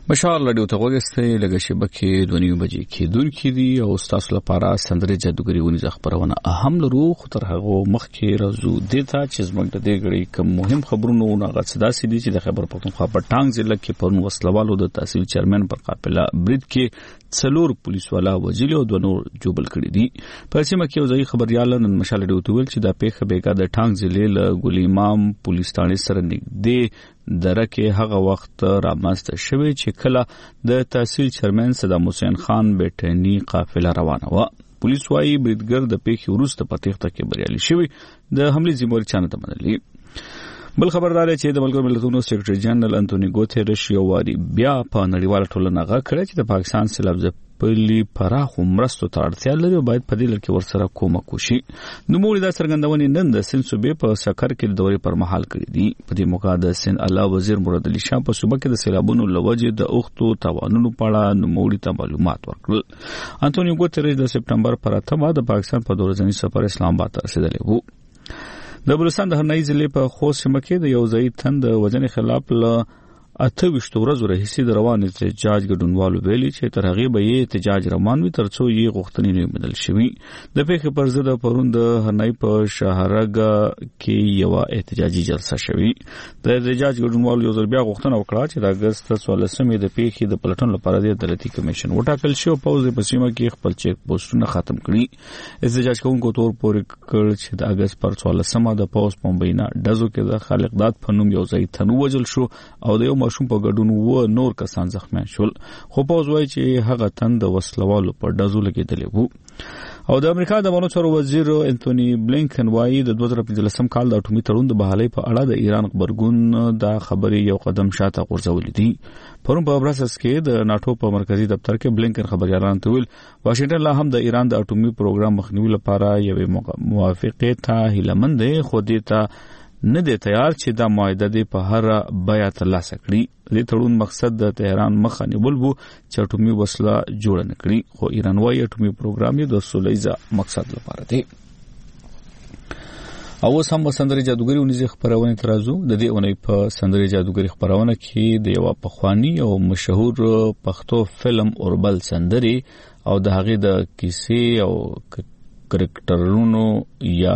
مشال رادیو ته وګورئ لږه شبکې دونیو بجې کې دون کې دي او تاسو لپاره سندره جادوګری ونی خبرونه اهم لرو خو تر هغه مخکې راځو د تا چې زموږ د دې غړي کوم مهم خبرونه ونغه صدا سي دي چې د خبر پښتونخوا په ټانګ ضلع کې پرون وسلوالو د تحصیل چیرمن پر قافله برید کې څلور پولیس والا وجلي او د نور جوبل کړی دي په سیمه کې وزي خبريال نن مشال رادیو ته ویل چې د پیښه بیګا د ټانګ ضلع له ګل امام پولیس ثانې سره نږدې درکه هغه وخت رامنځته شوی چې کله د تحصیل چیرمن صدام حسین خان بیٹنی قافله روانه و پولیس وايي بریدګر د پیښې وروسته په تخته کې بریالي شوی د حمله ذمہ چانه ته منلي بل خبردار چې د ملګرو ملتونو سیکریټری جنرال انټونی ګوتریش یو واری بیا په نړیواله ټولنه غږ کړی چې د پاکستان سیلاب ځپلي پراخ مرستو ته اړتیا لري او باید په دې لړ کې ورسره کومک وشي نو موږ د څرګندونې نن د سند صوبې په سکر کې د دورې پر مهال کړی دي په دې موقع د سند الله وزیر مراد علي شاه په صوبه کې د سیلابونو لوجې د اوختو توانونو په اړه نو موږ ته معلومات ورکړل انټونی ګوتریش د سپټمبر پر اتمه د پاکستان په دورځنی سفر اسلام آباد ته رسیدلی وو د بلوچستان د هرنۍ ضلع په خوست سیمه کې د یو ځای تند وزن خلاف له اته وشت ورځو راهیسې د روان احتجاج ګډونوالو ویلي چې تر هغه به یې احتجاج روان وي ترڅو یې غوښتنې نه بدل شي د پیښې پر ضد پرون د هرنۍ په شهرګ کې یو احتجاجي جلسه شوه د احتجاج ګډونوالو یو ځل بیا غوښتنه وکړه چې د اگست څوارلسمې د پیښې د پلټن لپاره د عدالتي کمیشن وټاکل شي او پوز په سیمه کې خپل چیک پوسټونه ختم کړي احتجاج کوونکو تور پورې کړ چې د اگست پر څوارلسمه د پوز پمبینا ډزو کې د خالقداد فنوم یو ځای تنو وجل شو او د یو ماشوم په ګډون و نور کسان زخمیان شول خو پوز وایي چې هغه تند وسلوالو په ډزو لګیدلی وو او د امریکا د بهرنیو چارو وزیر انټونی بلینکن وایي د دوه زره پنځلسم کال د اټومي تړون د بحالۍ په اړه د ایران خبرګون د خبرې یو قدم شاته غورځولې دي پرون په براسلز کې د ناتو په مرکزی دفتر کې بلینکن خبريالان ته ویل واشنگټن لا هم د ایران د اټومي پروګرام مخنیوي لپاره یو موافقه ته هیلمند دی خو دې ته نه دی تیار چې دا معاهده دی په هر بیا ترلاسه کړي د تړون مقصد د تهران مخه نیول وو چې اټومي وسله جوړ نه کړي خو ایران وايي اټومي پروګرام یې د سولېزه مقصد لپاره دی او سم سندري جادوګری ونیزه خبرونه ترازو د دې اونۍ په سندري جادوګری خبرونه کې د یو پخوانی او مشهور پښتو فلم اوربل سندري او د هغه د کیسې او کرکټرونو یا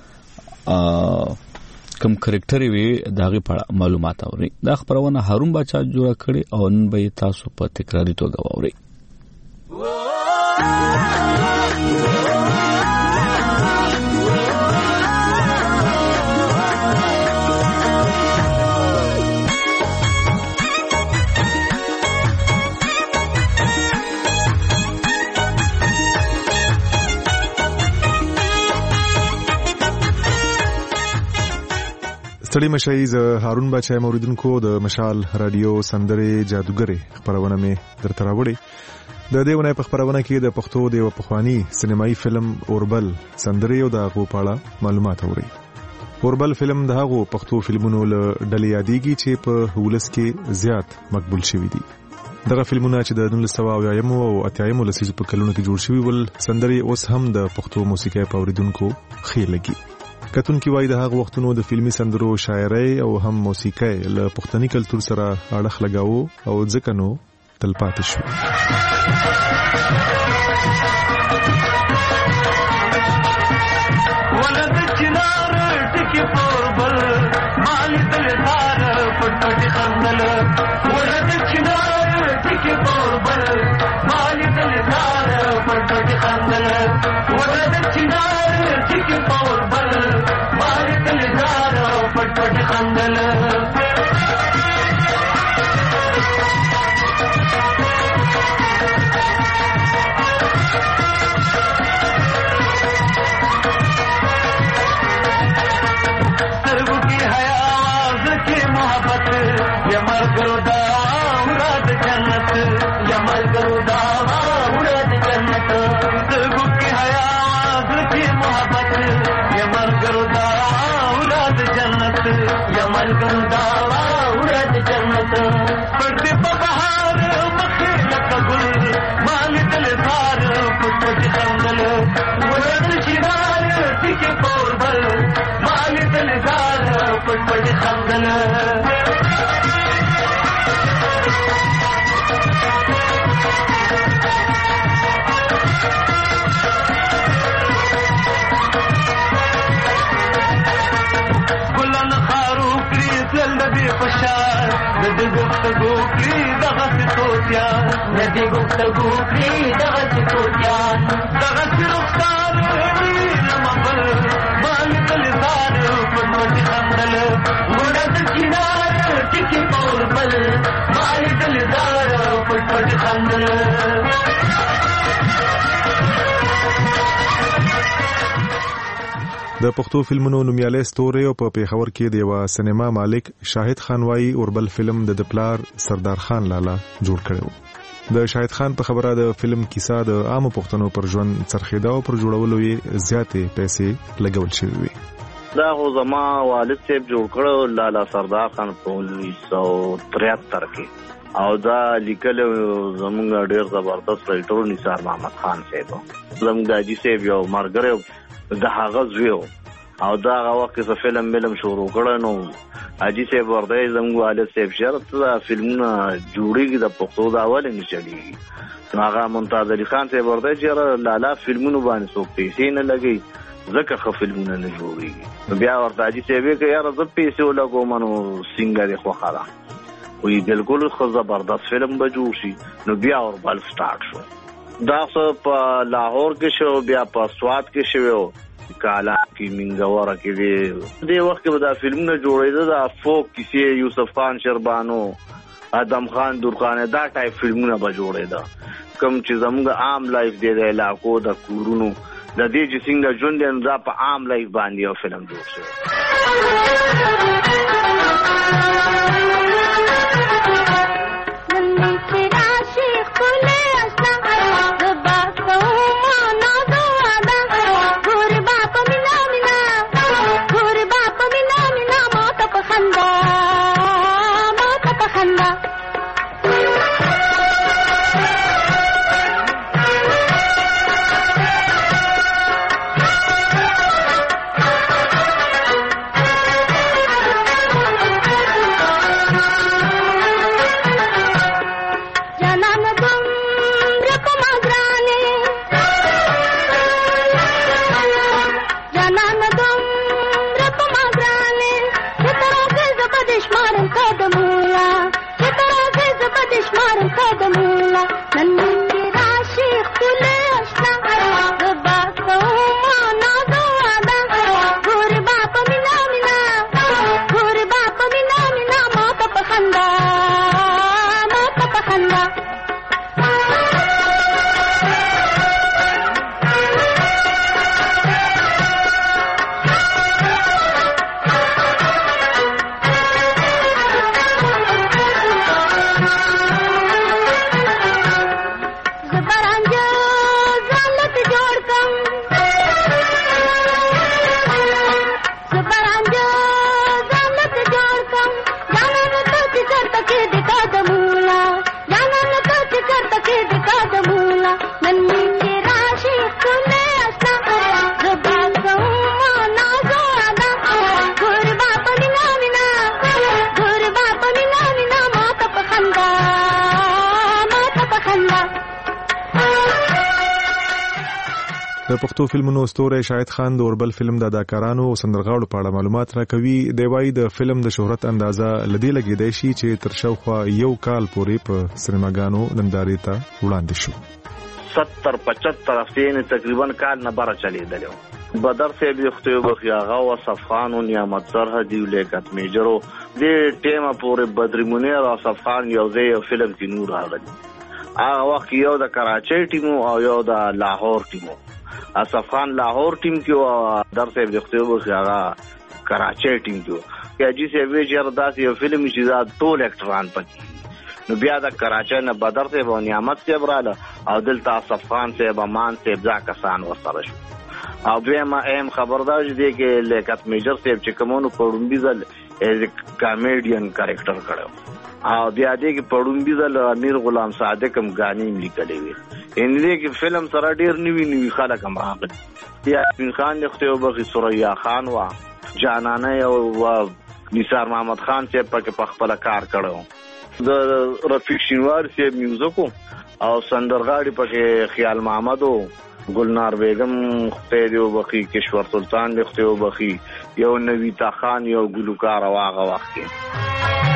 کوم کرکټر وي دغه په معلومات اوري دا خبرونه هارون بچا جوړ کړي او نن به تاسو په تکراری توګه واوري ستړي مشایز هارون بچای موریدونکو د مشال رادیو سندره جادوګری خبرونه می درته راوړي د دې ونې په خبرونه کې د پښتو د پخوانی سینمایي فلم اوربل سندره او د غوپاړه معلومات اوري اوربل فلم د هغو پښتو فلمونو له ډلې یادېږي چې په ولس کې زیات مقبول شوي دي دغه فلمونه چې د نولس سوه اویایم او اتیایم لسیزو په کلونو کې جوړ شوي ول سندره اوس هم د پښتو موسیقي په اوریدونکو ښه لګي کتون کی وای د هغه وختونو د فلمي سندرو شاعرۍ او هم موسیقۍ له پښتني کلچر سره اړه لګاو او ځکه نو تلپاتې شو ولد چنار ټکی پوربل مال دلدار پټ خندل ولد چنار ټکی پوربل مال دلدار پټ خندل ولد چنار ټکی پوربل پټ خندل سرو کی حیاز کی محبت یمر گرودا مراد جنت یمر گرودا مراد جنت سرو کی حیاز کی محبت یمر گرودا جنت یمل گنداوا ورد جنت پرد بہار مخیر قبول مال دلدار پټ خندل ورد شینار ټکی پوربل مال دلدار پټ خندل پشار ندی گفتگو کړي دغه ستوتیا ندی گفتگو کړي دغه ستوتیا دغه رخسار لمبل مالکل زار پټ خندل ورته چینار ټکی پور بل مالکل زار پټ خندل د پښتو فلمونو نومیالي ستوري او په پیښور کې د یو سینما مالک شاهد خان وای اوربل فلم د دپلار سردار خان لالا جوړ کړو. د شاهد خان په خبره د فلم کیسه د عام پښتنو پر ژوند څرخیدا او پر جوړولو یې زیاتې پیسې لګول شوې وي. دا هو زما والد صاحب جوړ کړو لالا سردار خان په انیس سو تریهتر کې او دا لیکل زمونږ ډېر زبردست رائټر نثار محمد خان صاحب زمونږ داجی صاحب یو مرګره د هغه زویو او دا هغه وخت چې فلم ملم شروع کړه نو اجي صاحب ورته زموږ والد صاحب شرط دا فلمونه جوړیږي د پښتو دا اول نه چلیږي هغه ممتاز علي خان صاحب ورته چې لالا فلمونه باندې څوک پیسې نه لګي ځکه خو فلمونه نه جوړیږي بیا ورته اجي صاحب کې یار زه پیسې ولګوم نو سنگر خو خاله وی بالکل خو زبردست فلم به جوړ شي نو بیا اور بل سٹارټ شو دا څه په لاهور کې شو بیا په سوات کې شو کالا کې منګوره کې دی د وخت کې دا فلمونه جوړېده دا فوک کیسې یوسف خان شربانو ادم خان دورخان دا ټایپ فلمونه به جوړېده کوم چې زموږ عام لایف دی د علاقو د کورونو د دې چې څنګه ژوند دی دا په عام لایف باندې یو فلم جوړ شو. د پښتو فلمونو ستوری شاهد خان د اوربل فلم د اداکارانو او سندرغاړو په اړه معلومات راکوي. دی وايي د فلم د شهرت اندازه لدی لګیدای شي چې تر شاوخوا یو کال پورې په سینماګانو نندارې ته وړاندې شو. ستر پچهتر هفتې تقریبا کال نه بره چلیدلی بدر صاحب یختیو بخیاغه او صف خان او نعمت سرحدی لیکت میجرو دې ټیمه پورې بدر منیر او صف خان یو ځای فلم کې نور راغلی. هغه وخت یو د کراچۍ ټیمو او یو د لاهور ټیمو. اصف خان لاهور ټیم کې او در صاحب یختیو بخیاغه کراچۍ ټیم کې کې اجي صاحب یې داسې یو فلم چې دا ټول اکټران پکې نو بیا د کراچۍ نه بدر صاحب او نعمت صاحب رااله او دلته اصف خان صاحب امان صاحب ځا کسان ورسره شو. او دویمه اهم خبردار دی کې لیکت میجر صاحب چې کومونو پړومبي ځل ایز کامیډین کریکټر کړو او بیا دې کې پړومبي ځل امیر غلام صادق هم غانې لیکلې وي. ان دې کې فلم سره ډیر نوی نوی خلک هم راغلي. یا بن خان لختیو بغي سوریا خان وا جانانه او نثار محمد خان چې په کې خپل کار کړو. د رفیق شینوار چې میوزیکو او سندرغاړي په کې خیال محمد او گلنار بیگم خپیدیو بخی کشور سلطان لختیو بخی یو نویتا خان یو گلوکار واغه وخت کې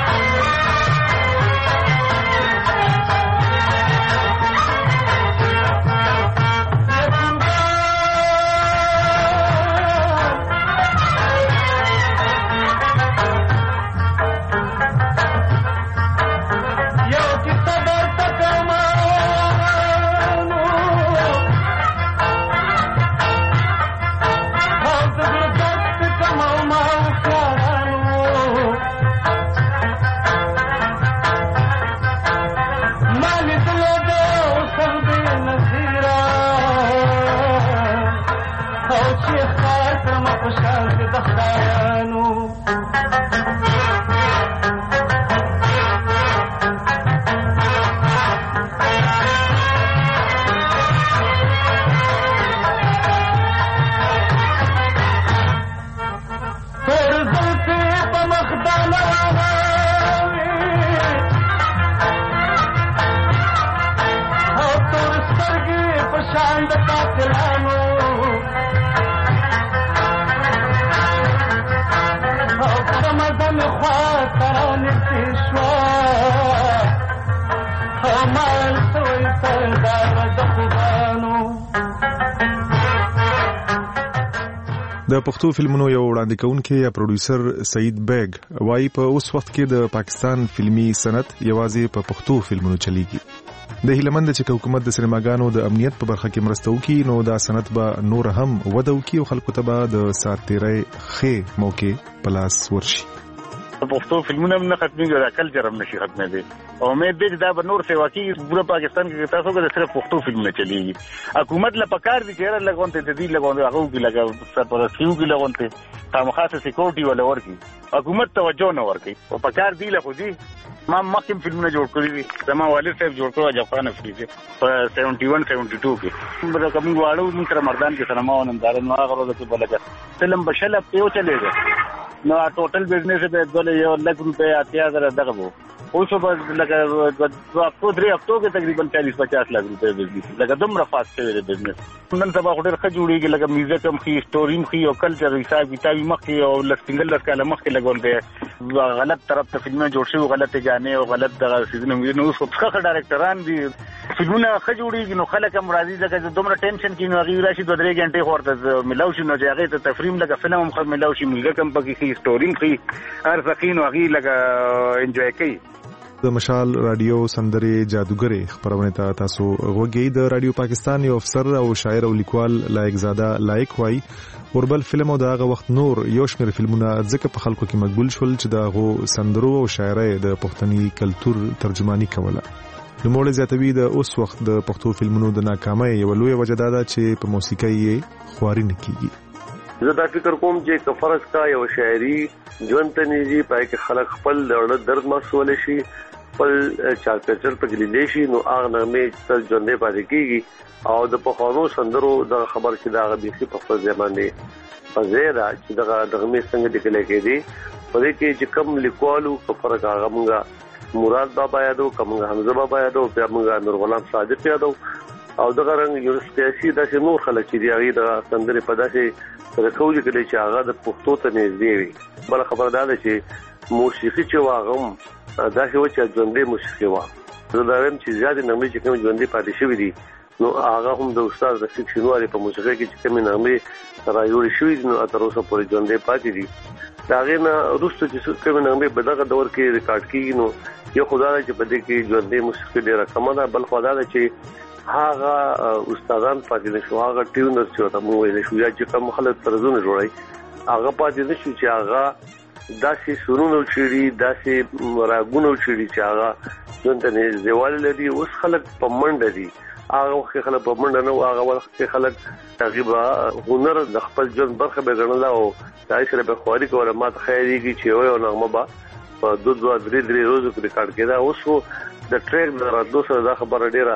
د پښتو فلمونو یو وړاندې کوونکی یا پروډوسر سعید بیگ وايي په اوس وخت کې د پاکستان فلمي صنعت یوازې په پښتو فلمونو چلیږي. د هیلمند چې حکومت د سینماګانو د امنیت په برخه کې مرسته وکړي نو دا صنعت به نور هم وده وکړي او خلکو ته به د ساتیرۍ ښې موقع په لاس ورشي. پښتو فلمونه هم نه ختمېږي، دا کلچر هم نشي ختمېدی. او امید دی چې دا به نور سیوا کېږي. پوره پاکستان کې تاسو ګورئ صرف پښتو فلمونه چلیږي. حکومت له پکار دي چې یاره لګونته تدې لګونته هغه کې لګا سرپرستیو کې لګونته خامخاسه سکیورټي ولا ورکی حکومت توجه نه ورکوي. او پکار دی له خو دي ما مخکې فلمونه جوړ کړی دي. زما والد صاحب جوړ کړو عجب خان افریدي په سیونټي ون سیونټي ټو کې موږ کوم واړو موږ تر مردان کې سینما ونندار نو هغه ورځ کې بلګا فلم بشل په چلےږي نو ټوټل بزنس به دله یو لک روپے اتیا زره دغه وو. اوس په لکه دو هفتو درې هفتو کې تقریبا چالیس پچاس لک روپے بزنس لکه دومره فاست شوی دی بزنس. نن سبا خو ډېر ښه جوړېږي لکه میوزیک هم ښي سټوري هم ښي او کلچر حساب کتابي مخکې او لس سنګل لس کاله مخکې لګول دی غلط طرف ته فلمونه جوړ شوي غلط جانې او غلط دغه سیزونه نو اوس خو ښه ډایرکټران دي فلمونه ښه جوړېږي نو خلک هم راځي ځکه دومره ټینشن کې نو هغې راشي دوه درې غنټې خو ورته میلاو شي نو چې هغې ته تفریم لکه فلم هم ښه میلاو شي میوزیک هم پکې ښي سټوري هم ښي هر څه ښي نو هغې لکه انجوی کوي. د مشال رادیو سندرې جادوګرې خبرونه ته تاسو غوږی. د رادیو پاکستان یو افسر او شاعر او لیکوال لایق زاده لایق وای وربل فلم او دغه وخت نور یو شمېر فلمونه ځکه په خلکو کې مقبول شول چې دغه سندرو او شاعرۍ د پښتني کلچر ترجمانی کوله. نوموړی زیاتوي د اوس وخت د پښتو فلمونو د ناکامۍ یو لوی وجه دا ده چې په موسیقۍ یې خواري نه کیږي. زه دا فکر کوم چې کفرس کا یو شاعري ژوند ته نيږي پای کې خلک خپل درد محسوس شي خپل چارچر په لیدې شي نو هغه نامې تل ژوندې پاتې کیږي او د پخوانو سندرو د خبر کې دا غوښتي په خپل ځمانه په زیرا چې دغه دغه څنګه د کله کې دي په دې کې چې کم لیکوالو په فرق هغه مونږه مراد بابا یادو کوم حمزه بابا یادو بیا مونږه نور غلام صادق یادو او دغه رنګ یو سیاسي د نور خلک چې دی هغه د سندرې په داسې رکوږي کله چې هغه د پښتو ته نږدې وي. بل خبر دا ده چې موسیقي چې واغم دا شی و چې ژوندې موسیقي وا زه دا ویم چې زیات نغمې چې کوم ژوندې پاتې شوې دي نو هغه هم د استاد د سیکشنواري په موسیقي کې چې کوم نغمې را جوړې شوې نو تر اوسه پورې ژوندې پاتې دي. دا غینه روسته چې کوم نغمې په دغه دور کې ریکارډ کیږي نو یو خدای چې په دې کې ژوندې موسیقي ډیره کم ده. بل خدای ده چې هغه استادان پاتې نشو هغه ټیونر چې ته مو ویل شو یا چې کوم خلک ترزونه جوړي هغه پاتې نشو چې هغه داسې سرونو چړي داسې راګونو چړي چې هغه څنګه نه زوال لري. اوس خلک په منډه دي هغه وخت خلک په منډه نه هغه وخت خلک تقریبا هنر د خپل ژوند برخه به ګڼل او دای سره به خواري کوله ماته خیریږي چې یو نغمه با په دوه دوه درې درې ورځې کې ریکارډ کړه. اوس د ټریک د راتلو سره دا خبره ډیره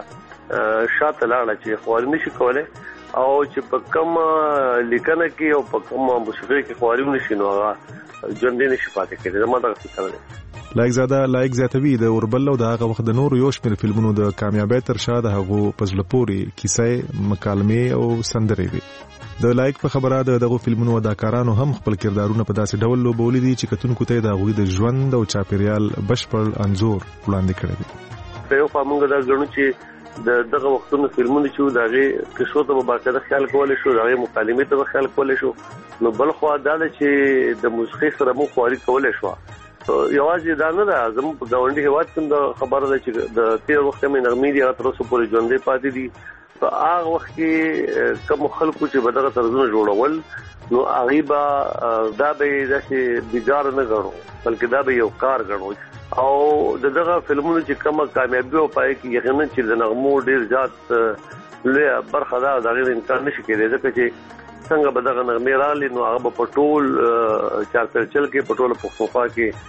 شاته لاړه چې خواري نشي کولای او چې په کوم لیکنه کې او په کوم موسیقي کې خواري نشي نو هغه ژوندې نشي پاتې کېدای. زما دا فکر دی. لایق زاده لایق زیاتوي د اوربل او د هغه وخت د نور یو شمېر فلمونو د کامیابی تر شا د هغو پزله پورې کیسې مکالمې او سندرې وي. د لایق په خبره د دغه فلمونو اداکارانو هم خپل کردارونه په داسې ډول لوبولې دي چې کتونکو ته د هغوی د ژوند او چاپیریال بشپړ انځور وړاندې کړی دی. یو فامونګه دا ګڼو چې د دغه وختونو فلمونه چې دغه کیسو ته باقاعده خیال کول شو دغه مکالمې ته خیال کول شو نو بل خو دا چې د موسیقي سره مو خواري کول شو. یوازې دا نه ده زموږ په ګاونډي هیواد کې د خبره ده چې د تیر وخت مې نغمې دي تر اوسه پورې ژوندې پاتې دي. په هغه وخت کې کوم خلکو چې بدغه طرزونه جوړول نو هغه به دا به داسې بیګار نه غړو بلکې دا به یو کار غړو او دغه فلمونو چې کومه کامیابی او پای کې یقینا چې د نغمو ډیر ځات لوی برخه دا د غیر امکان نشي کېدای ځکه چې څنګه به دغه نغمې رالي نو هغه په ټول چار پرچل کې په ټول پښتونخوا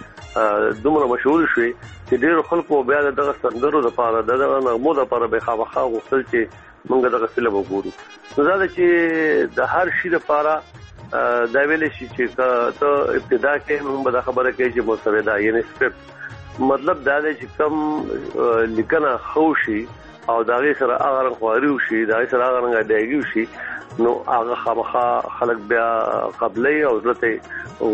کې دومره مشهور شي چې ډیر خلکو بیا دغه سندرو د پاره دغه نغمو د پاره به خامخا غوښتل چې موږ دغه فلم وګورو. نو دا چې د هر شي لپاره دا ویل شي چې ته ابتدا کې موږ به خبره کوي چې مسوده یعنی سکرپټ مطلب دا دی چې کوم لیکنه خوشي او داغه سره هغه خواري وشي داغه سره هغه غډایږي وشي نو هغه خامخا خلک بیا قبلې او ضرورت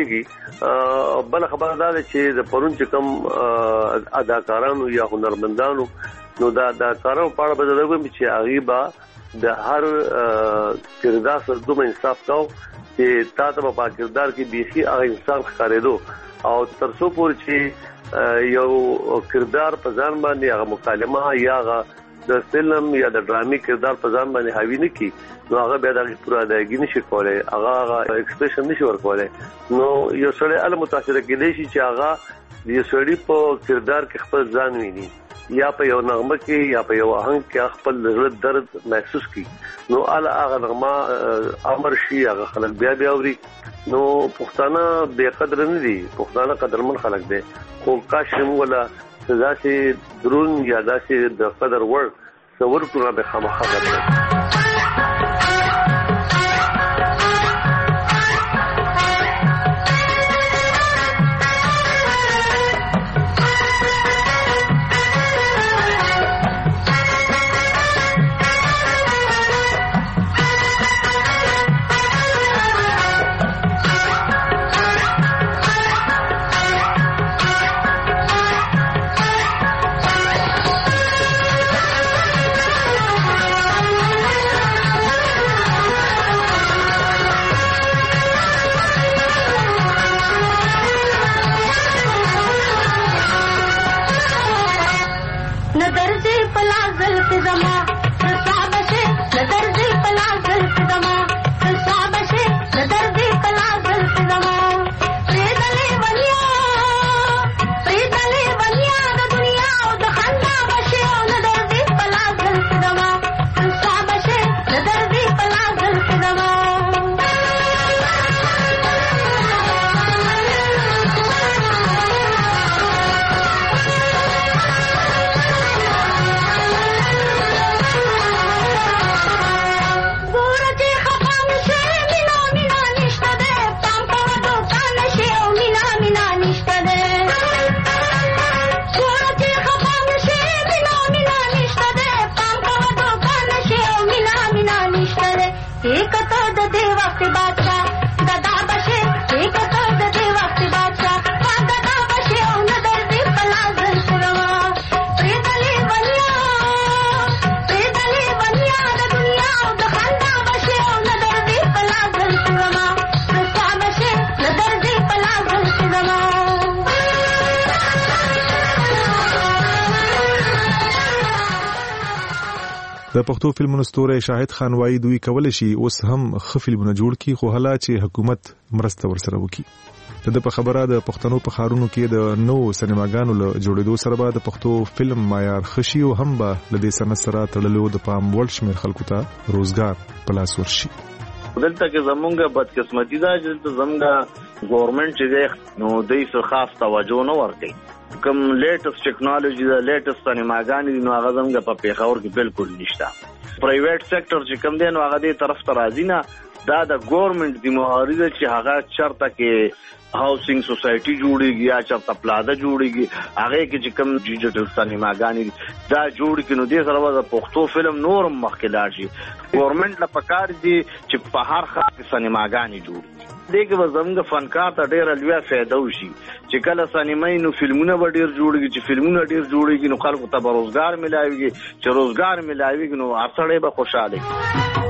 ورزيږي. بل خبره دا چې د پرون چې کوم اداکارانو یا هنرمندانو نو دا اداکارانو په اړه به زه وایم چې هغه با د هر کردار سره دوه انصاف کاو چې تا ته په کردار کې بيخي هغه انسان ښکارېدو او ترڅو پورې چې یو کردار په ځان باندې هغه مکالمه یا هغه د فلم یا د ډرامي کردار په ځان باندې حاوی نه کی نو هغه به د پوره ادايګي نشي کولای هغه ایکسپریشن نشي ورکولای نو یو سره ال متاثر کېدای شي چې هغه د سړی په کردار کې خپل ځان ویني یا په یو نغمه کې یا په یو آهنګ کې خپل زړه درد محسوس کی نو ال هغه نغمه امر شي هغه خلک بیا بیا اوري نو پښتانه بے قدر نه دي پښتانه قدرمن خلک دي خو کاش موږ سزا چې درون یا داسې د قدر ور څور کړه به خامخا ده د پښتو فلمونو ستوری شاهد خان وایي دوی کولای شي اوس هم ښه فلمونه جوړ کړي خو حالا چې حکومت مرسته ورسره وکړي د په خبره د پښتنو په ښارونو کې د نو سینماګانو له جوړېدو سره به د پښتو فلم معیار خشي او هم به له دې سند سره تړلو د پام وړ شمېر خلکو ته روزګار په لاس ورشي. دلته کې زمونږ بدقسمتي ده چې زمونږ ګورنمنت چې نو دوی څه خاص توجه نه ورکوي. کوم لیټست ټیکنالوژي دا لیټست سینماګانې نو هغه زموږ په پیښور کې بالکل نشته. پرایویټ سېکټر چې کوم دی نو هغه دې طرف ته راځي نه دا د ګورنمنت دی معارضه چې هغه چرته کې هاوسینګ سوسایټي جوړیږي یا چرته پلاده جوړیږي هغه کې چې کوم ډیجیټل سینماګانې دا جوړ کینو دې سره د پښتو فلم نورم مخکې لاړ شي. ګورنمنت لا پکار دي چې په هر ښار کې سینماګانې جوړ دغه وزمګه فنکار ته ډېر لوی فائدہ وشي چې کله سینمای نو فلمونه به ډېر جوړیږي چې فلمونه ډېر جوړیږي نو خلکو ته روزګار ملایوي چې روزګار ملایوي نو اړتړې به خوشاله.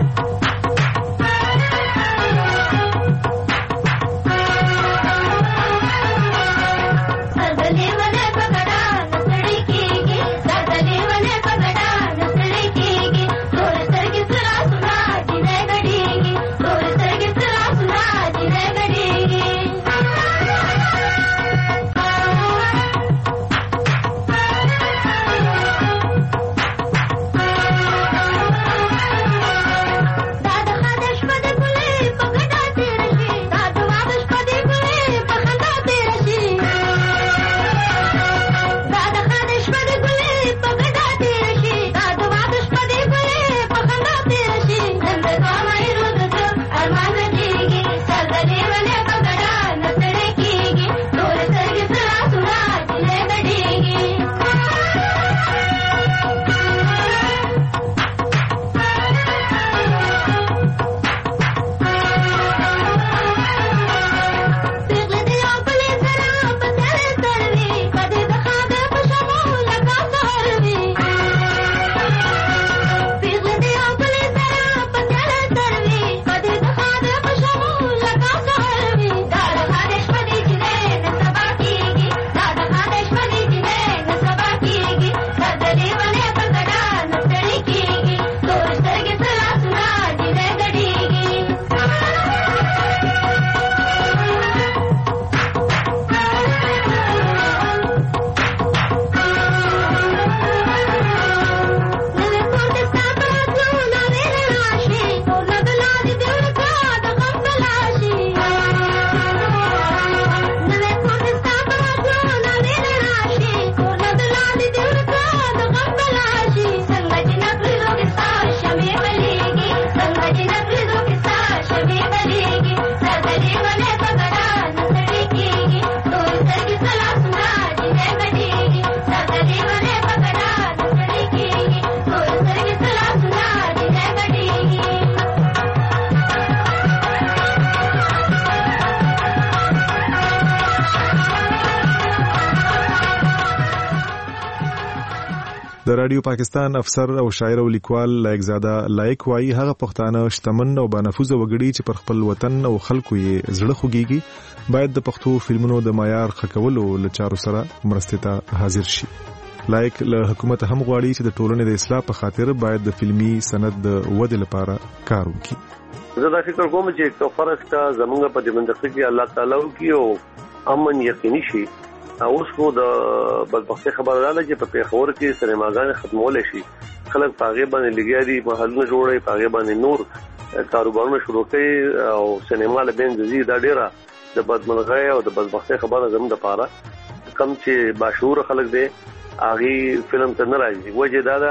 د رادیو پاکستان افسر او شاعر او لیکوال لایق زاده لایق وایي هغه پښتانه شتمن او بانفوذه وګړي چې پر خپل وطن او خلکو یې زړه خوږيږي باید د پښتو فلمونو د معیار ښکولو لچارو سره مرستې ته حاضر شي. لایق له حکومت هم غواړي چې د ټولنې د اصلاح په خاطر باید د فلمي سند د ودې لپاره کار وکړي. زه دا فکر کوم چې که فرض کا زمونږ په دې منځ کې الله تعالی وکړي او امن یقیني شي. اوس خو د بدبختي خبره ده چې په پیښور کې سینماګان ختمول شي. خلک پاغه باندې لګیاري محلونه جوړي پاغه باندې نور کاروبارونه شروع کړي او سینما له بین ځي دا ډیره د بدمنغۍ او د بدبختي خبره زموږ لپاره کم چې باشعور خلک دي اغه فلم ته نه راځي. وجه دا ده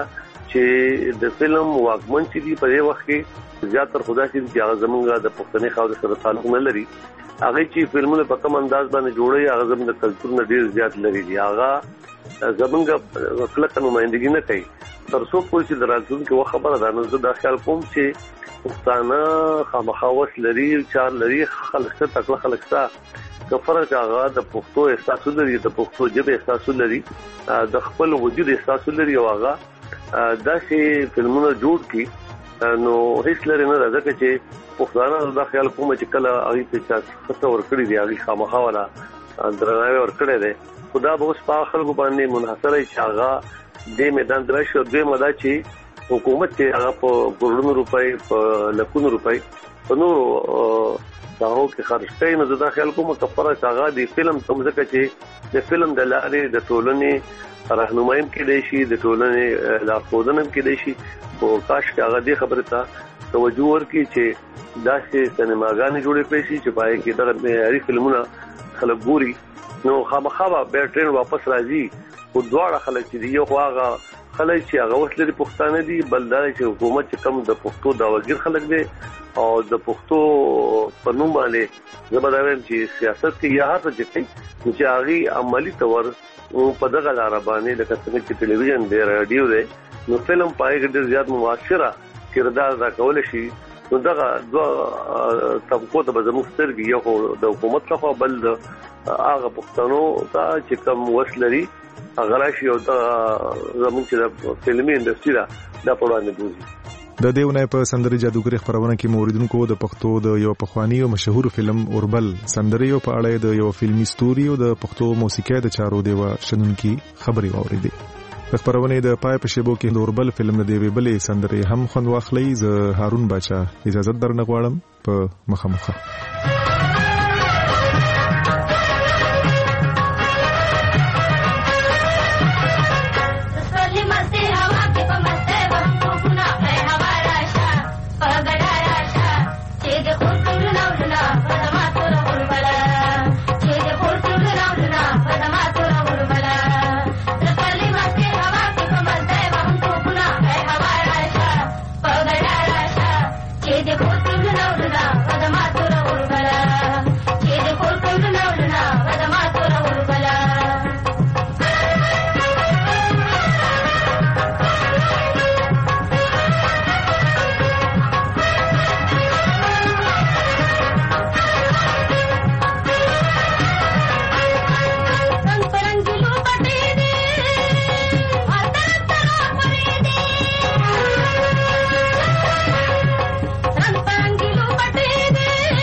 چې د فلم واکمن چې دی په دې وخت کې زیاتره خدای چې هغه زمونږ د پښتني خاور سره تعلق نه لري. هغه چې فلمونه په کوم انداز باندې جوړي هغه زموږ د کلچر نه ډیر زیات لري دي. هغه زمونږ خلک نمائندګي نه کوي. تر څو پوه چې درازون کې و خبره ده نو زه دا خیال کوم چې پښتانه خامخاوس لري چار لري خلک ته تکله خلک ته کفر هغه د پښتو احساس لري د پښتو ژبه احساس لري د خپل وجود احساس لري او هغه داسې فلمونه جوړ کی نو هیڅ لري نه راځي چې پښتانه دا خیال کوم چې کله هغه په څه ور کړی دی هغه خامخاوله درناوی ور کړی دی خدا به اوس په خلکو باندې منحصر چې هغه د میدان درشه دوی مدا چې حکومت چې هغه په کروڑونو روپۍ په لکونو روپۍ په نور داو کې خرج کوي نو دا خیال کوم کفاره هغه د فلم څخه چې د فلم د لارې د ټولنې راهنمایم کې دی شي د ټولنې لارښودنه کې دی شي او کاش کې هغه دې خبره ته توجه ورکړي چې داسې سینماګانې جوړې کړي شي چې پای کې دغه معیاري فلمونه خلک ګوري نو خامخا به ټرین واپس راځي او دواړه خلک چې یو هغه خلک چې هغه وسلې پښتانه دي بلدار چې حکومت چې کم د پښتو داوګیر خلک دي او د پښتو په نوم باندې زبرداویم چې سیاست کې یا هڅه کوي چې هغه عملی تور په دغه لار باندې د کتنې چې ټلویزیون دی رادیو دی نو فلم پای کې ډېر زیات موثره کردار ادا کول شي نو دغه دوه طبقو ته زموږ سترګې یو د حکومت څخه بل هغه پښتنو ته چې کم وسلري هغه راشي او د زموږ چې د فلمي انډستری دا د پړاندې بوزي. د دیونه په سندري جادوګر خبرونه کې موریدونکو د پښتو د یو پخوانی او مشهور فلم اوربل سندري او په اړه د یو فلمي ستوري او د پښتو موسیقي د چارو دیو شنونکي خبري واوریدي. د خبرونه د پای په شیبو کې د اوربل فلم د دیوی بلې سندري هم خوند واخلي. ز هارون باچا اجازه درنه غواړم په مخامخه. Run, run,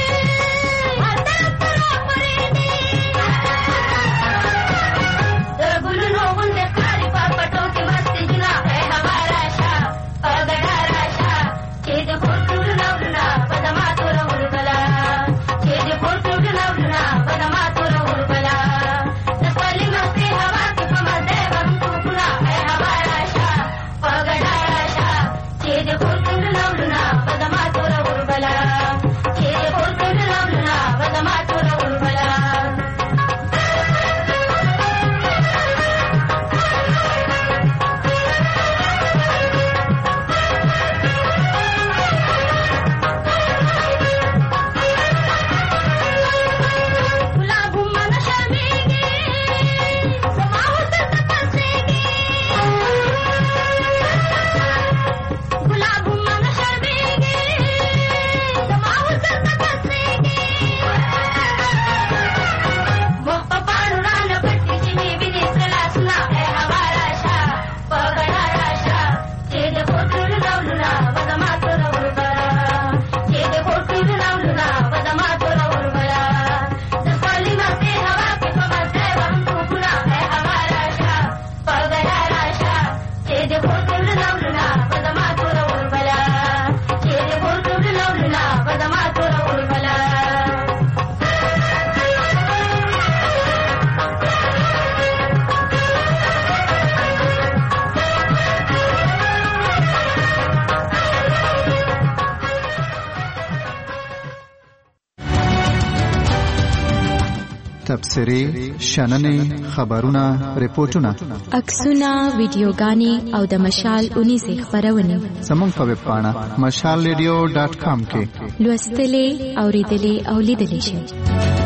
تبصرې شننې خبرونه ریپورتونه عکسونه ویډیوګانې او د مشال اونیزې خبرونه زموږ په ویب پاڼه مشال ریډیو ډاټ کام کې لوستلې اوریدلې او لیدلې شئ.